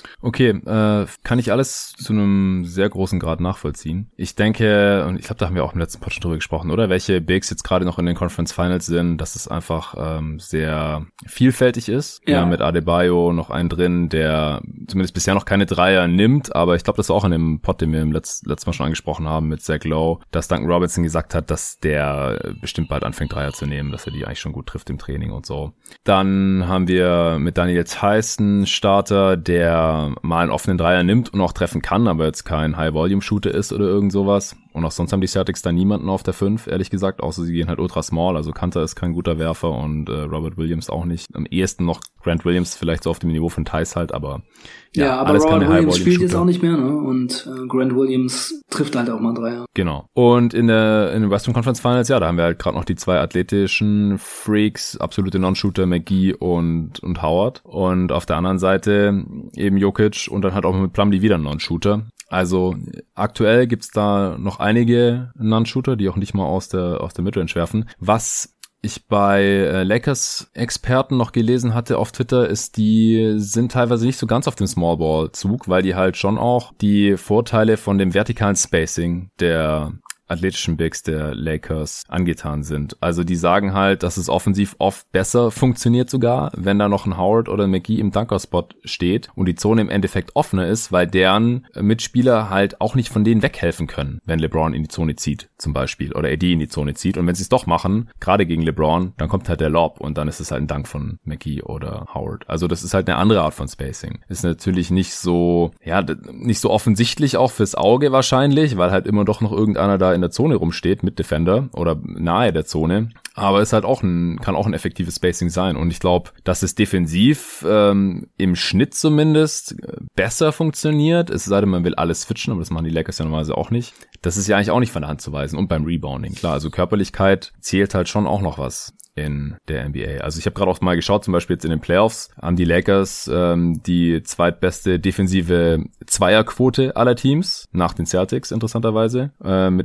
Okay, kann ich alles zu einem sehr großen Grad nachvollziehen. Ich denke, und ich glaube, da haben wir auch im letzten Podcast drüber gesprochen, oder? Welche Bigs jetzt gerade noch in den Conference Finals sind, dass es einfach sehr vielfältig ist. Ja, mit Adebayo noch einen drin, der zumindest bisher noch keine Dreier nimmt, aber ich glaube, das war auch in dem Pod, den wir im letzten Mal schon angesprochen haben mit Zach Lowe, dass Duncan Robinson gesagt hat, dass der bestimmt bald anfängt, Dreier zu nehmen, dass er die eigentlich schon gut trifft im Training und so. Dann haben wir mit Daniel Tyson Starter, der mal einen offenen Dreier nimmt und auch treffen kann, aber jetzt kein High-Volume-Shooter ist oder irgend sowas. Und auch sonst haben die Celtics da niemanden auf der 5, ehrlich gesagt, außer sie gehen halt ultra small, also Kanter ist kein guter Werfer und Robert Williams auch nicht. Am ehesten noch Grant Williams vielleicht so auf dem Niveau von Theis halt, aber ja, aber alles Robert Williams spielt jetzt auch nicht mehr, ne? Und Grant Williams trifft halt auch mal Dreier. Genau. Und in den Western Conference Finals, ja, da haben wir halt gerade noch die zwei athletischen Freaks, absolute Non-Shooter, McGee und Howard. Und auf der anderen Seite eben Jokic und dann halt auch mit Plumlee wieder ein Non-Shooter. Also aktuell gibt's da noch einige Non-Shooter, die auch nicht mal aus der Midrange werfen. Was ich bei Lakers-Experten noch gelesen hatte auf Twitter, ist, die sind teilweise nicht so ganz auf dem Smallball-Zug, weil die halt schon auch die Vorteile von dem vertikalen Spacing der athletischen Bigs der Lakers angetan sind. Also die sagen halt, dass es offensiv oft besser funktioniert sogar, wenn da noch ein Howard oder ein McGee im Dunker-Spot steht und die Zone im Endeffekt offener ist, weil deren Mitspieler halt auch nicht von denen weghelfen können, wenn LeBron in die Zone zieht zum Beispiel oder AD in die Zone zieht. Und wenn sie es doch machen, gerade gegen LeBron, dann kommt halt der Lob und dann ist es halt ein Dank von McGee oder Howard. Also das ist halt eine andere Art von Spacing. Ist natürlich nicht so offensichtlich auch fürs Auge wahrscheinlich, weil halt immer doch noch irgendeiner da in der Zone rumsteht mit Defender oder nahe der Zone, aber ist halt kann auch ein effektives Spacing sein und ich glaube, dass es defensiv im Schnitt zumindest besser funktioniert, es sei denn, man will alles switchen, aber das machen die Lakers ja normalerweise auch nicht. Das ist ja eigentlich auch nicht von der Hand zu weisen und beim Rebounding, klar, also Körperlichkeit zählt halt schon auch noch was in der NBA. Also ich habe gerade auch mal geschaut, zum Beispiel jetzt in den Playoffs haben die Lakers die zweitbeste defensive Zweierquote aller Teams, nach den Celtics interessanterweise, mit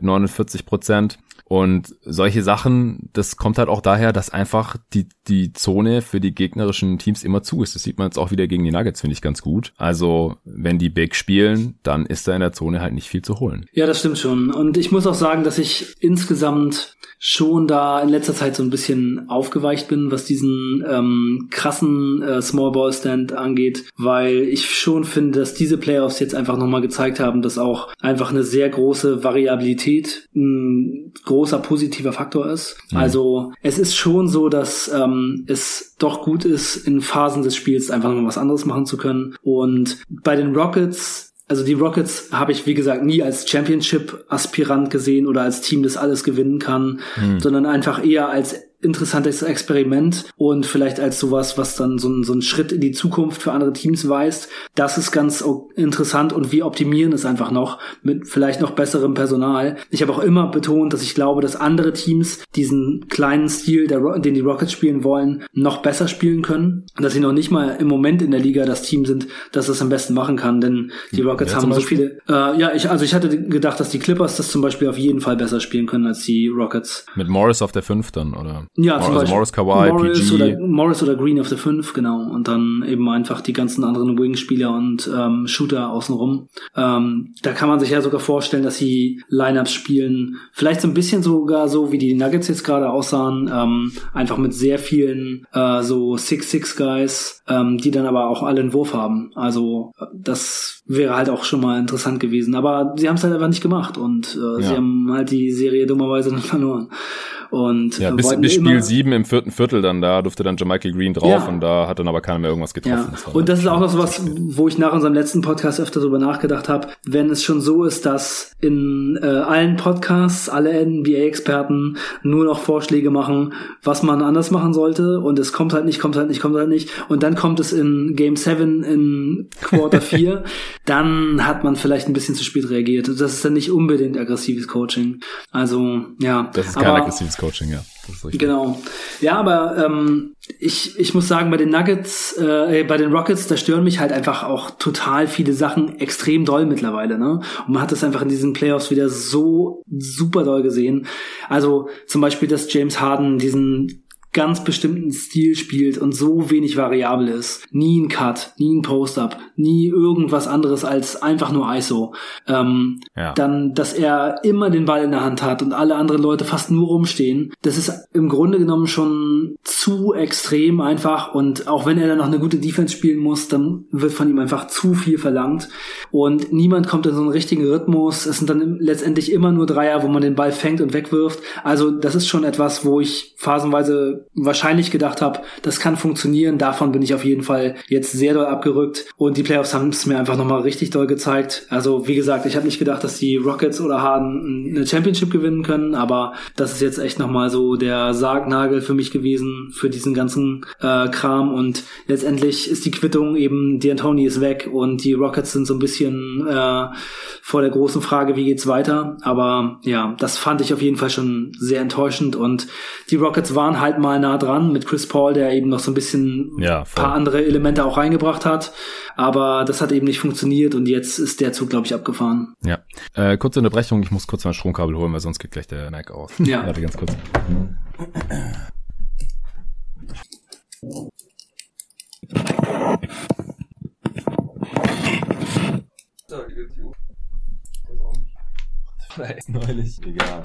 49%. Und solche Sachen, das kommt halt auch daher, dass einfach die Zone für die gegnerischen Teams immer zu ist. Das sieht man jetzt auch wieder gegen die Nuggets, finde ich ganz gut. Also wenn die Big spielen, dann ist da in der Zone halt nicht viel zu holen. Ja, das stimmt schon. Und ich muss auch sagen, dass ich insgesamt schon da in letzter Zeit so ein bisschen aufgeweicht bin, was diesen krassen Small Ball Stand angeht, weil ich schon finde, dass diese Playoffs jetzt einfach nochmal gezeigt haben, dass auch einfach eine sehr große Variabilität ein großer positiver Faktor ist. Mhm. Also es ist schon so, dass es doch gut ist, in Phasen des Spiels einfach noch was anderes machen zu können. Und bei den Rockets, also die Rockets habe ich, wie gesagt, nie als Championship-Aspirant gesehen oder als Team, das alles gewinnen kann, sondern einfach eher als interessantes Experiment und vielleicht als sowas, was dann so ein Schritt in die Zukunft für andere Teams weist. Das ist ganz interessant und wir optimieren es einfach noch mit vielleicht noch besserem Personal. Ich habe auch immer betont, dass ich glaube, dass andere Teams diesen kleinen Stil, den die Rockets spielen wollen, noch besser spielen können. Dass sie noch nicht mal im Moment in der Liga das Team sind, das das am besten machen kann, denn die Rockets haben so viele... ich hatte gedacht, dass die Clippers das zum Beispiel auf jeden Fall besser spielen können als die Rockets. Mit Morris auf der 5 dann, oder? Ja, zum Beispiel Morris, Kawhi, PG. Morris oder Green auf der 5, genau. Und dann eben einfach die ganzen anderen Wing-Spieler und Shooter außenrum. Da kann man sich ja sogar vorstellen, dass sie Lineups spielen, vielleicht so ein bisschen sogar so, wie die Nuggets jetzt gerade aussahen, einfach mit sehr vielen so 6'6" Guys, die dann aber auch alle einen Wurf haben. Also das wäre halt auch schon mal interessant gewesen. Aber sie haben es halt einfach nicht gemacht und sie haben halt die Serie dummerweise dann verloren. Und ja, bis Spiel 7 im 4. Viertel dann, da durfte dann Jamichael Green drauf und da hat dann aber keiner mehr irgendwas getroffen. Ja. Und das ist auch noch so was, wo ich nach unserem letzten Podcast öfter drüber nachgedacht habe, wenn es schon so ist, dass in allen Podcasts alle NBA-Experten nur noch Vorschläge machen, was man anders machen sollte und es kommt halt nicht und dann kommt es in Game 7 in Quarter 4, dann hat man vielleicht ein bisschen zu spät reagiert. Das ist dann nicht unbedingt aggressives Coaching. Also, ja. Das ist kein aggressives Coaching, ja. Das ist richtig. Genau. Ja, aber ich muss sagen, bei den Nuggets, bei den Rockets, da stören mich halt einfach auch total viele Sachen extrem doll mittlerweile, ne? Und man hat das einfach in diesen Playoffs wieder so super doll gesehen. Also zum Beispiel, dass James Harden diesen ganz bestimmten Stil spielt und so wenig variabel ist. Nie ein Cut, nie ein Post-Up, nie irgendwas anderes als einfach nur ISO. Dann, dass er immer den Ball in der Hand hat und alle anderen Leute fast nur rumstehen, das ist im Grunde genommen schon zu extrem einfach, und auch wenn er dann noch eine gute Defense spielen muss, dann wird von ihm einfach zu viel verlangt und niemand kommt in so einen richtigen Rhythmus. Es sind dann letztendlich immer nur Dreier, wo man den Ball fängt und wegwirft. Also das ist schon etwas, wo ich phasenweise wahrscheinlich gedacht habe, das kann funktionieren. Davon bin ich auf jeden Fall jetzt sehr doll abgerückt, und die Playoffs haben es mir einfach nochmal richtig doll gezeigt. Also wie gesagt, ich habe nicht gedacht, dass die Rockets oder Harden eine Championship gewinnen können, aber das ist jetzt echt nochmal so der Sargnagel für mich gewesen, für diesen ganzen Kram, und letztendlich ist die Quittung eben, D'Antoni ist weg und die Rockets sind so ein bisschen vor der großen Frage, wie geht's weiter, aber ja, das fand ich auf jeden Fall schon sehr enttäuschend, und die Rockets waren halt mal nah dran mit Chris Paul, der eben noch so ein bisschen paar andere Elemente auch reingebracht hat, aber das hat eben nicht funktioniert, und jetzt ist der Zug, glaube ich, abgefahren. Ja, kurze Unterbrechung, ich muss kurz mein Stromkabel holen, weil sonst geht gleich der Mac aus. Ja. Warte ganz kurz. Neulich. Egal.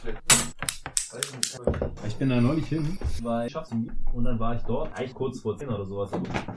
Ich bin da neulich hin, weil ich schaff's nie, und dann war ich dort, eigentlich kurz vor 10 oder sowas.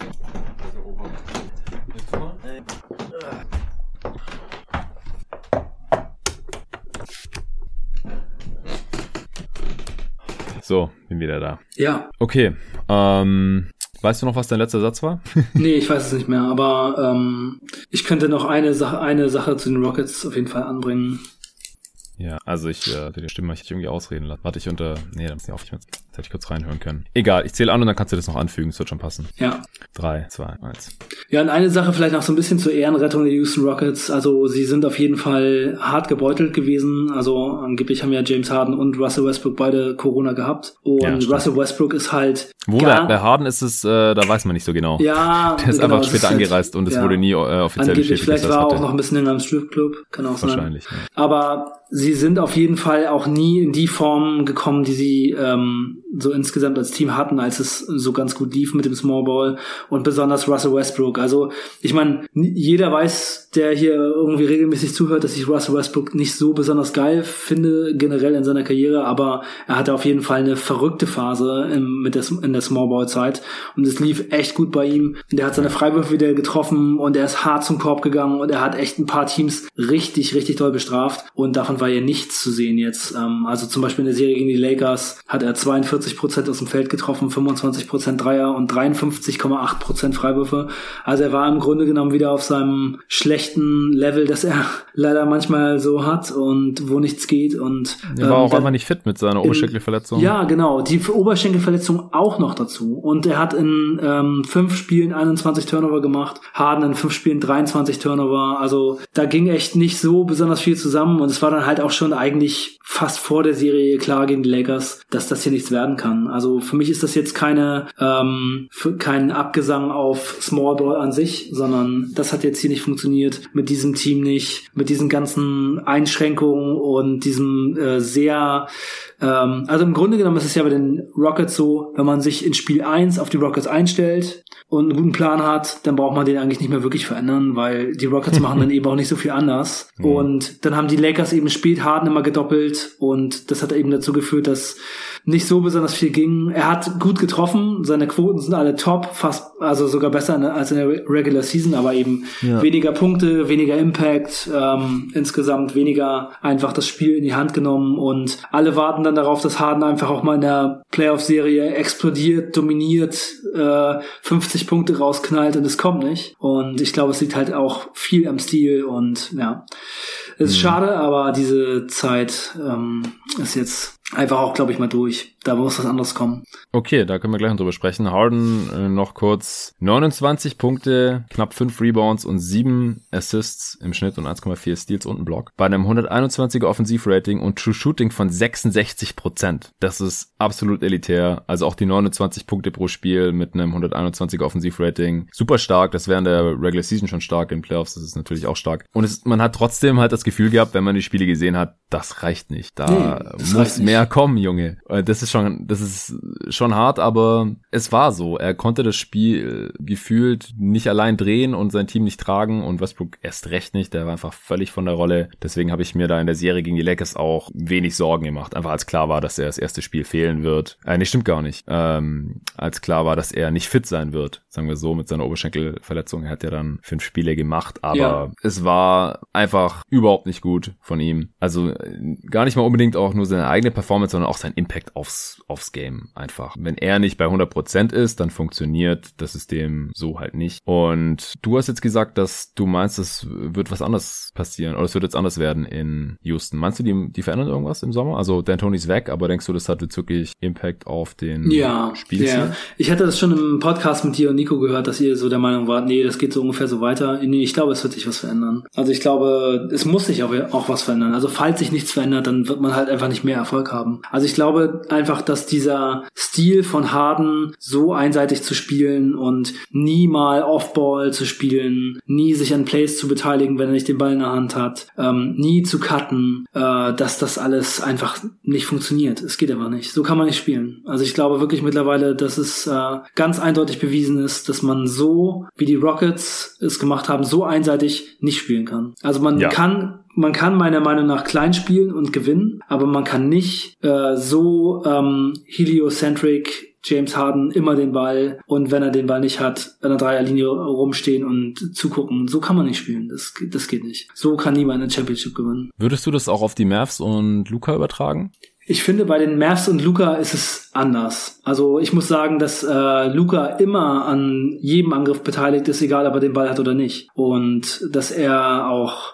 So, bin wieder da. Ja. Okay, weißt du noch, was dein letzter Satz war? Nee, ich weiß es nicht mehr, aber ich könnte noch eine Sache zu den Rockets auf jeden Fall anbringen. Ja, also ich die Stimme möchte ich irgendwie ausreden lassen. Warte, nee, dann muss ich auf, jetzt hätte ich kurz reinhören können. Egal, ich zähle an und dann kannst du das noch anfügen, es wird schon passen. Ja. 3, 2, 1. Ja, und eine Sache vielleicht noch so ein bisschen zur Ehrenrettung der Houston Rockets. Also sie sind auf jeden Fall hart gebeutelt gewesen. Also angeblich haben ja James Harden und Russell Westbrook beide Corona gehabt. Und ja, Russell Westbrook ist halt... bei Harden ist es, da weiß man nicht so genau. Ja, der ist genau, einfach später angereist und es wurde nie offiziell bestätigt. Vielleicht war er auch noch ein bisschen in einem Stripclub, kann auch sein. Wahrscheinlich. Ja. Aber sie sind auf jeden Fall auch nie in die Form gekommen, die sie so insgesamt als Team hatten, als es so ganz gut lief mit dem Small Ball, und besonders Russell Westbrook. Also ich meine, jeder weiß, der hier irgendwie regelmäßig zuhört, dass ich Russell Westbrook nicht so besonders geil finde, generell in seiner Karriere, aber er hatte auf jeden Fall eine verrückte Phase in der Small Ball Zeit, und es lief echt gut bei ihm. Und er hat seine Freiwürfe wieder getroffen und er ist hart zum Korb gegangen und er hat echt ein paar Teams richtig, richtig doll bestraft, und davon war ja nichts zu sehen jetzt. Also zum Beispiel in der Serie gegen die Lakers hat er 42% aus dem Feld getroffen, 25% Dreier und 53,8% Freiwürfe. Also er war im Grunde genommen wieder auf seinem schlechten Level, das er leider manchmal so hat und wo nichts geht. Und er war auch einfach nicht fit mit seiner Oberschenkelverletzung. Ja, genau. Die Oberschenkelverletzung auch noch dazu. Und er hat in 5 Spielen 21 Turnover gemacht, Harden in 5 Spielen 23 Turnover. Also da ging echt nicht so besonders viel zusammen, und es war dann halt auch schon eigentlich fast vor der Serie klar gegen die Lakers, dass das hier nichts werden kann. Also für mich ist das jetzt kein Abgesang auf Small Ball an sich, sondern das hat jetzt hier nicht funktioniert, mit diesem Team nicht, mit diesen ganzen Einschränkungen und diesem also im Grunde genommen ist es ja bei den Rockets so, wenn man sich in Spiel 1 auf die Rockets einstellt und einen guten Plan hat, dann braucht man den eigentlich nicht mehr wirklich verändern, weil die Rockets machen dann eben auch nicht so viel anders. Und dann haben die Lakers eben spät Harden immer gedoppelt, und das hat eben dazu geführt, dass nicht so besonders viel ging. Er hat gut getroffen, seine Quoten sind alle top, fast, also sogar besser als in der Regular Season, aber eben weniger Punkte, weniger Impact, insgesamt weniger einfach das Spiel in die Hand genommen, und alle warten dann darauf, dass Harden einfach auch mal in der Playoff-Serie explodiert, dominiert, 50 Punkte rausknallt, und es kommt nicht. Und ich glaube, es liegt halt auch viel am Stil, und ja, es ist schade, aber diese Zeit ist jetzt einfach auch, glaube ich, mal durch. Da muss was anderes kommen. Okay, da können wir gleich noch drüber sprechen. Harden noch kurz 29 Punkte, knapp 5 Rebounds und 7 Assists im Schnitt und 1,4 Steals und ein Block. Bei einem 121er Offensivrating und True Shooting von 66%. Das ist absolut elitär. Also auch die 29 Punkte pro Spiel mit einem 121er Offensivrating. Super stark. Das wäre in der Regular Season schon stark. In Playoffs das ist natürlich auch stark. Und man hat trotzdem halt das Gefühl gehabt, wenn man die Spiele gesehen hat, das reicht nicht. Da muss mehr kommen, Junge. Das ist ist schon hart, aber es war so. Er konnte das Spiel gefühlt nicht allein drehen und sein Team nicht tragen und Westbrook erst recht nicht. Der war einfach völlig von der Rolle. Deswegen habe ich mir da in der Serie gegen die Lakers auch wenig Sorgen gemacht. Einfach als klar war, dass er das erste Spiel fehlen wird. Nee, stimmt gar nicht. Als klar war, dass er nicht fit sein wird. Sagen wir so, mit seiner Oberschenkelverletzung. Er hat ja dann 5 Spiele gemacht, aber es war einfach überhaupt nicht gut von ihm. Also gar nicht mal unbedingt auch nur seine eigene Performance, sondern auch sein Impact aufs Game einfach. Wenn er nicht bei 100% ist, dann funktioniert das System so halt nicht. Und du hast jetzt gesagt, dass du meinst, es wird was anderes passieren oder es wird jetzt anders werden in Houston. Meinst du, die verändern irgendwas im Sommer? Also D'Antoni ist weg, aber denkst du, das hat jetzt wirklich Impact auf den Spielstil? Ja. Ich hatte das schon im Podcast mit dir und Nico gehört, dass ihr so der Meinung wart, nee, das geht so ungefähr so weiter. Nee, ich glaube, es wird sich was verändern. Also ich glaube, es muss sich auch was verändern. Also falls sich nichts verändert, dann wird man halt einfach nicht mehr Erfolg haben. Also ich glaube einfach, dass dieser Stil von Harden so einseitig zu spielen und nie mal Off-Ball zu spielen, nie sich an Plays zu beteiligen, wenn er nicht den Ball in der Hand hat, nie zu cutten, dass das alles einfach nicht funktioniert. Es geht einfach nicht. So kann man nicht spielen. Also ich glaube wirklich mittlerweile, dass es ganz eindeutig bewiesen ist, dass man so, wie die Rockets es gemacht haben, so einseitig nicht spielen kann. Also man kann meiner Meinung nach klein spielen und gewinnen, aber man kann nicht so heliocentric James Harden immer den Ball und wenn er den Ball nicht hat, an der Dreierlinie rumstehen und zugucken. So kann man nicht spielen. Das geht nicht. So kann niemand eine Championship gewinnen. Würdest du das auch auf die Mavs und Luka übertragen? Ich finde, bei den Mavs und Luka ist es anders. Also ich muss sagen, dass Luka immer an jedem Angriff beteiligt ist, egal ob er den Ball hat oder nicht. Und dass er auch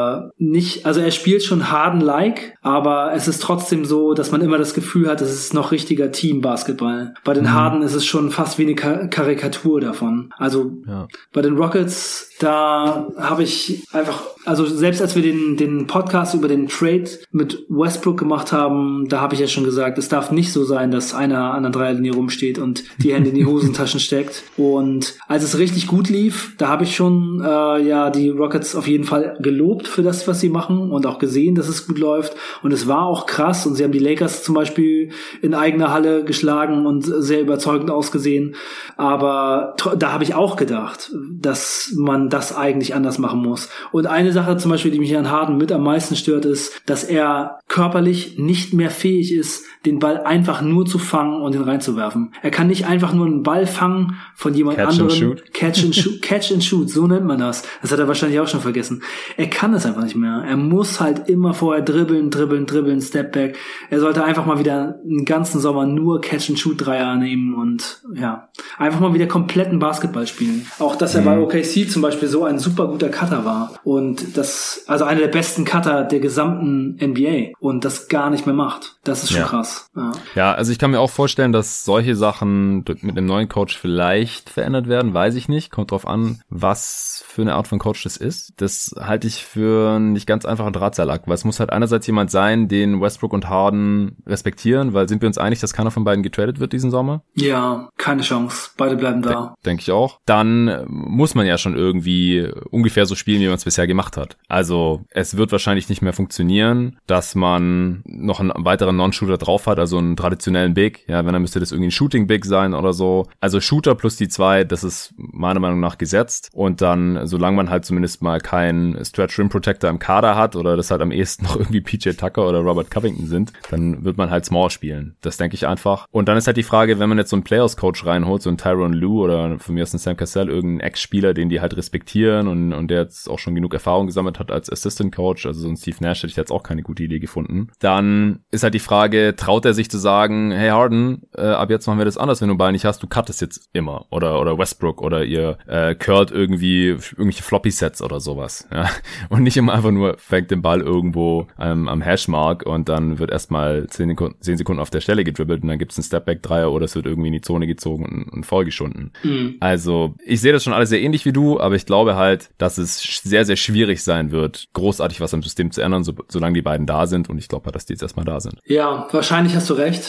nicht, also er spielt schon Harden-like, aber es ist trotzdem so, dass man immer das Gefühl hat, es ist noch richtiger Team-Basketball. Bei den Harden ist es schon fast wie eine Karikatur davon. Also bei den Rockets, da habe ich einfach, also selbst als wir den Podcast über den Trade mit Westbrook gemacht haben, da habe ich ja schon gesagt, es darf nicht so sein, dass einer an der Dreierlinie rumsteht und die Hände in die Hosentaschen steckt. Und als es richtig gut lief, da habe ich schon die Rockets auf jeden Fall gelobt für das, was sie machen und auch gesehen, dass es gut läuft. Und es war auch krass und sie haben die Lakers zum Beispiel in eigener Halle geschlagen und sehr überzeugend ausgesehen. Aber da habe ich auch gedacht, dass man das eigentlich anders machen muss. Und eine Sache zum Beispiel, die mich an Harden mit am meisten stört, ist, dass er körperlich nicht mehr fähig ist, den Ball einfach nur zu fangen und ihn reinzuwerfen. Er kann nicht einfach nur einen Ball fangen von jemand anderem. Catch and shoot, so nennt man das. Das hat er wahrscheinlich auch schon vergessen. Er kann es einfach nicht mehr. Er muss halt immer vorher dribbeln, Step back. Er sollte einfach mal wieder einen ganzen Sommer nur Catch and Shoot Dreier nehmen und einfach mal wieder kompletten Basketball spielen. Auch, dass er bei OKC zum Beispiel so ein super guter Cutter war und also einer der besten Cutter der gesamten NBA und das gar nicht mehr macht. Das ist schon krass. Ja, also ich kann mir auch vorstellen, dass solche Sachen mit einem neuen Coach vielleicht verändert werden, weiß ich nicht. Kommt drauf an, was für eine Art von Coach das ist. Das halte ich für nicht ganz einfachen Drahtseilakt, weil es muss halt einerseits jemand sein, den Westbrook und Harden respektieren, weil sind wir uns einig, dass keiner von beiden getradet wird diesen Sommer? Ja, keine Chance. Beide bleiben da. Denke ich auch. Dann muss man ja schon irgendwie ungefähr so spielen, wie man es bisher gemacht hat. Also es wird wahrscheinlich nicht mehr funktionieren, dass man noch einen weiteren Non-Shooter drauf hat, also einen traditionellen Big. Ja, wenn, dann müsste das irgendwie ein Shooting-Big sein oder so. Also Shooter plus die 2, das ist meiner Meinung nach gesetzt. Und dann, solange man halt zumindest mal keinen Stretch Rim Protector im Kader hat oder das halt am ehesten noch irgendwie PJ Tucker oder Robert Covington sind, dann wird man halt Small spielen. Das denke ich einfach. Und dann ist halt die Frage, wenn man jetzt so einen Players-Coach reinholt, so einen Tyronn Lue oder von mir aus einen Sam Cassell, irgendeinen Ex-Spieler, den die halt respektieren und der jetzt auch schon genug Erfahrung gesammelt hat als Assistant-Coach, also so ein Steve Nash hätte ich jetzt auch keine gute Idee gefunden. Dann ist halt die Frage, traut er sich zu sagen, hey Harden, ab jetzt machen wir das anders, wenn du einen Ball nicht hast, du cuttest jetzt immer. Oder Westbrook oder ihr curlt irgendwelche Floppy-Sets oder sowas. Ja? Und nicht immer einfach nur fängt den Ball irgendwo am Hashmark und dann wird erstmal 10 Sekunden auf der Stelle gedribbelt und dann gibt's einen Stepback-Dreier oder es wird irgendwie in die Zone gezogen und Foul geschunden. Also ich sehe das schon alles sehr ähnlich wie du, aber ich glaube halt, dass es sehr, sehr schwierig sein wird, großartig was am System zu ändern, solange die beiden da sind und ich glaube halt, dass die jetzt erstmal da sind. Ja, wahrscheinlich hast du recht.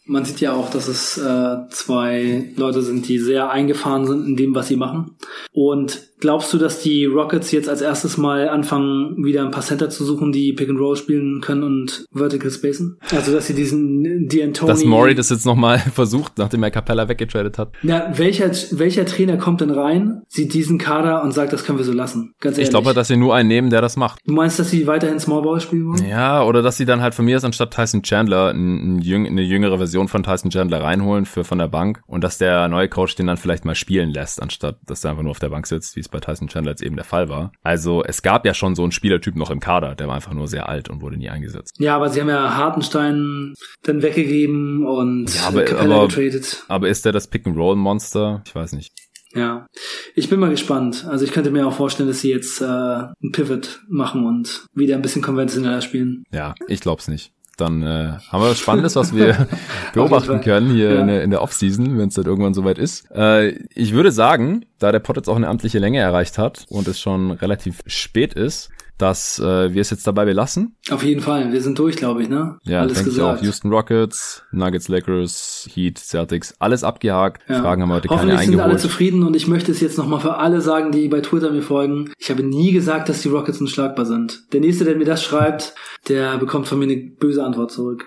Man sieht ja auch, dass es 2 Leute sind, die sehr eingefahren sind in dem, was sie machen. Und glaubst du, dass die Rockets jetzt als erstes mal anfangen, wieder ein paar Center zu suchen, die Pick and Roll spielen können und Vertical Spacen? Also, dass sie diesen D'Antoni... Dass Morey das jetzt nochmal versucht, nachdem er Capella weggetradet hat. Ja, welcher Trainer kommt denn rein, sieht diesen Kader und sagt, das können wir so lassen? Ganz ehrlich. Ich glaube, dass sie nur einen nehmen, der das macht. Du meinst, dass sie weiterhin Small Ball spielen wollen? Ja, oder dass sie dann halt von mir aus anstatt Tyson Chandler eine jüngere Version von Tyson Chandler reinholen von der Bank und dass der neue Coach den dann vielleicht mal spielen lässt, anstatt dass er einfach nur auf der Bank sitzt, wie es bei Tyson Chandler jetzt eben der Fall war. Also es gab ja schon so einen Spielertyp noch im Kader, der war einfach nur sehr alt und wurde nie eingesetzt. Ja, aber sie haben ja Hartenstein dann weggegeben und Capella getradet. Aber ist der das Pick-and-Roll-Monster? Ich weiß nicht. Ja, ich bin mal gespannt. Also ich könnte mir auch vorstellen, dass sie jetzt einen Pivot machen und wieder ein bisschen konventioneller spielen. Ja, ich glaub's nicht. Dann haben wir was Spannendes, was wir beobachten können hier in der Offseason, wenn es dann irgendwann soweit ist. Ich würde sagen, da der Pod jetzt auch eine amtliche Länge erreicht hat und es schon relativ spät ist, dass wir es jetzt dabei belassen. Auf jeden Fall, wir sind durch, glaube ich, ne? Ja, alles denke gesagt. Ich auch. Houston Rockets, Nuggets, Lakers, Heat, Celtics, alles abgehakt. Ja. Fragen haben wir heute keine eingeholt. Hoffentlich sind alle zufrieden und ich möchte es jetzt nochmal für alle sagen, die bei Twitter mir folgen. Ich habe nie gesagt, dass die Rockets unschlagbar sind. Der Nächste, der mir das schreibt, der bekommt von mir eine böse Antwort zurück.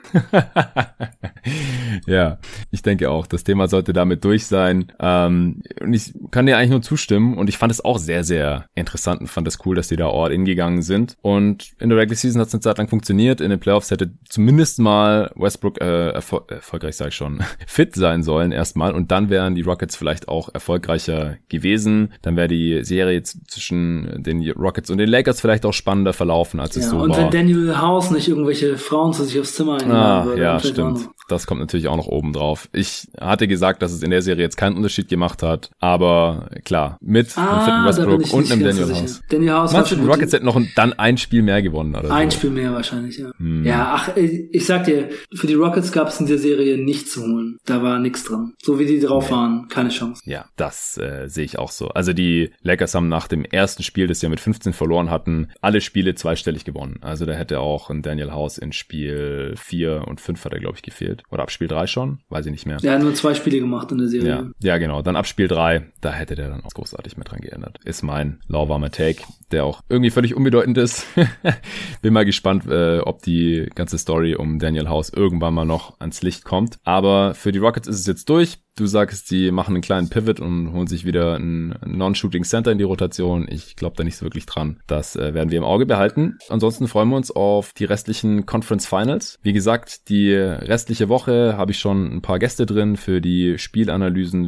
Ja, ich denke auch, das Thema sollte damit durch sein. Und ich kann dir eigentlich nur zustimmen und ich fand es auch sehr, sehr interessant und fand es cool, dass die da all in gegangen sind. Und in der Regular Season hat es eine Zeit lang funktioniert. In den Playoffs hätte zumindest mal Westbrook erfolgreich, sage ich schon, fit sein sollen erstmal. Und dann wären die Rockets vielleicht auch erfolgreicher gewesen. Dann wäre die Serie zwischen den Rockets und den Lakers vielleicht auch spannender verlaufen, als es so war. Und wenn Daniel House nicht irgendwelche Frauen zu sich aufs Zimmer einladen würde. Ja, stimmt. Das kommt natürlich auch noch oben drauf. Ich hatte gesagt, dass es in der Serie jetzt keinen Unterschied gemacht hat, aber klar, mit einem fitten Westbrook und einem Daniel House. Daniel House meinst du, die Rockets hätten noch dann ein Spiel mehr gewonnen? Oder ein so? Spiel mehr wahrscheinlich, ja. Ja, ich sag dir, für die Rockets gab es in der Serie nichts zu holen. Da war nichts drin. So wie die drauf waren, keine Chance. Ja, das sehe ich auch so. Also die Lakers haben nach dem ersten Spiel, das sie ja mit 15 verloren hatten, alle Spiele zweistellig gewonnen. Also da hätte auch ein Daniel House in Spiel 4 und 5 hat er, glaube ich, gefehlt. Oder ab Spiel 3 schon? Weiß ich nicht mehr. Der hat nur 2 Spiele gemacht in der Serie. Ja, genau. Dann ab Spiel 3, da hätte der dann auch großartig mit dran geändert. Ist mein lauwarmer Take, der auch irgendwie völlig unbedeutend ist. Bin mal gespannt, ob die ganze Story um Daniel House irgendwann mal noch ans Licht kommt. Aber für die Rockets ist es jetzt durch. Du sagst, die machen einen kleinen Pivot und holen sich wieder ein Non-Shooting Center in die Rotation. Ich glaube da nicht so wirklich dran. Das werden wir im Auge behalten. Ansonsten freuen wir uns auf die restlichen Conference Finals. Wie gesagt, die restliche Woche habe ich schon ein paar Gäste drin für die Spielanalysen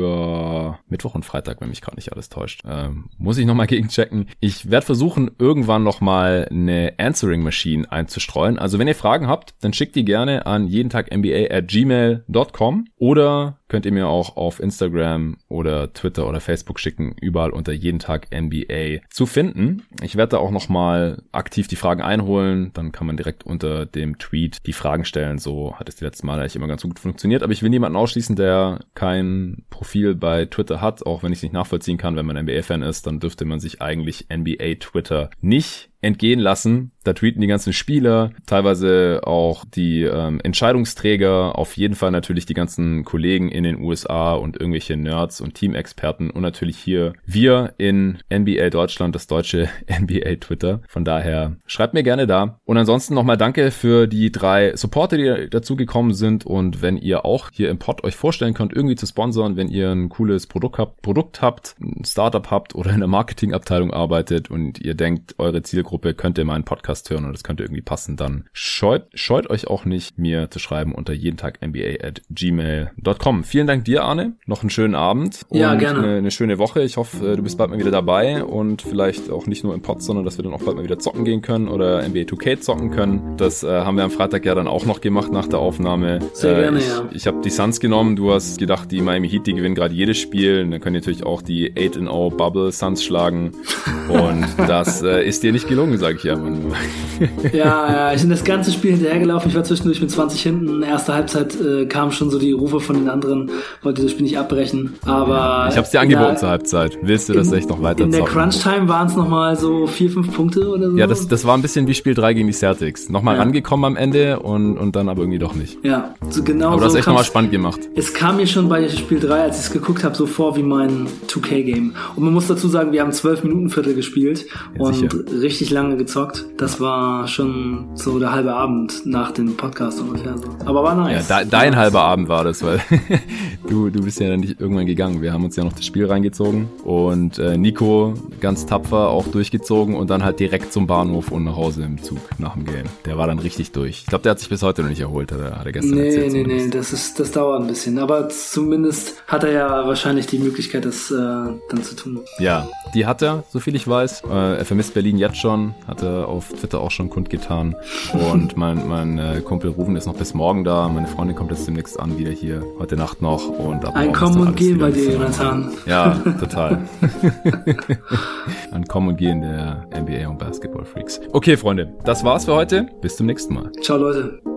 für Mittwoch und Freitag, wenn mich gerade nicht alles täuscht. Muss ich nochmal gegenchecken. Ich werde versuchen, irgendwann nochmal eine Answering Machine einzustreuen. Also wenn ihr Fragen habt, dann schickt die gerne an jedentagNBA@gmail.com oder könnt ihr mir auch auf Instagram oder Twitter oder Facebook schicken, überall unter jeden Tag NBA zu finden. Ich werde da auch nochmal aktiv die Fragen einholen, dann kann man direkt unter dem Tweet die Fragen stellen. So hat es die letzten Mal eigentlich immer ganz gut funktioniert, aber ich will niemanden ausschließen, der kein Profil bei Twitter hat, auch wenn ich es nicht nachvollziehen kann. Wenn man NBA-Fan ist, dann dürfte man sich eigentlich NBA-Twitter nicht entgehen lassen. Da tweeten die ganzen Spieler, teilweise auch die Entscheidungsträger, auf jeden Fall natürlich die ganzen Kollegen in den USA und irgendwelche Nerds und Teamexperten und natürlich hier wir in NBA Deutschland, das deutsche NBA Twitter. Von daher schreibt mir gerne da. Und ansonsten nochmal danke für die 3 Supporter, die dazu gekommen sind, und wenn ihr auch hier im Pod euch vorstellen könnt, irgendwie zu sponsern, wenn ihr ein cooles Produkt habt, ein Startup habt oder in der Marketingabteilung arbeitet und ihr denkt, eure Zielgruppe könnt ihr meinen Podcast hören und das könnte irgendwie passen, dann scheut euch auch nicht, mir zu schreiben unter jedentagNBA@gmail.com. Vielen Dank dir, Arne. Noch einen schönen Abend und gerne. Eine schöne Woche. Ich hoffe, du bist bald mal wieder dabei und vielleicht auch nicht nur im Pod, sondern dass wir dann auch bald mal wieder zocken gehen können oder NBA 2K zocken können. Das haben wir am Freitag ja dann auch noch gemacht nach der Aufnahme. Sehr gerne, ja. Ich habe die Suns genommen. Du hast gedacht, die Miami Heat, die gewinnen gerade jedes Spiel. Und dann können die natürlich auch die 8-0 Bubble Suns schlagen. Und das ist dir nicht gelungen, sage ich ja. Ja, ich bin das ganze Spiel hinterhergelaufen. Ich war zwischendurch mit 20 hinten. Erste Halbzeit kamen schon so die Rufe von den anderen, wollte das Spiel nicht abbrechen. Aber ich hab's dir angeboten zur Halbzeit. Willst du das echt noch weiter in der zocken? Crunch-Time waren es nochmal so 4-5 Punkte oder so. Ja, das war ein bisschen wie Spiel 3 gegen die Celtics. Nochmal rangekommen am Ende und dann aber irgendwie doch nicht. Ja, so genau. Aber das so ist echt nochmal spannend gemacht. Es kam mir schon bei Spiel 3, als ich es geguckt habe, so vor wie mein 2K-Game. Und man muss dazu sagen, wir haben 12 Minuten Viertel gespielt und sicher. richtig lange gezockt. Das war schon so der halbe Abend nach dem Podcast ungefähr so. Aber war nice. Ja, dein halber Abend war das, weil du bist ja dann nicht irgendwann gegangen. Wir haben uns ja noch das Spiel reingezogen und Nico ganz tapfer auch durchgezogen und dann halt direkt zum Bahnhof und nach Hause im Zug nach dem Game. Der war dann richtig durch. Ich glaube, der hat sich bis heute noch nicht erholt, hat er gestern erzählt. Nee, das dauert ein bisschen. Aber zumindest hat er ja wahrscheinlich die Möglichkeit, das dann zu tun. Ja, die hat er, so viel ich weiß. Er vermisst Berlin jetzt schon, hat er auf Twitter auch schon kundgetan. Und mein Kumpel Ruven ist noch bis morgen da. Meine Freundin kommt jetzt demnächst an, wieder hier, heute Nacht noch. Und ab ein Kommen und Gehen bei dir, Jonathan. Ja, total. Ein Kommen und Gehen der NBA und Basketball-Freaks. Okay, Freunde, das war's für heute. Bis zum nächsten Mal. Ciao, Leute.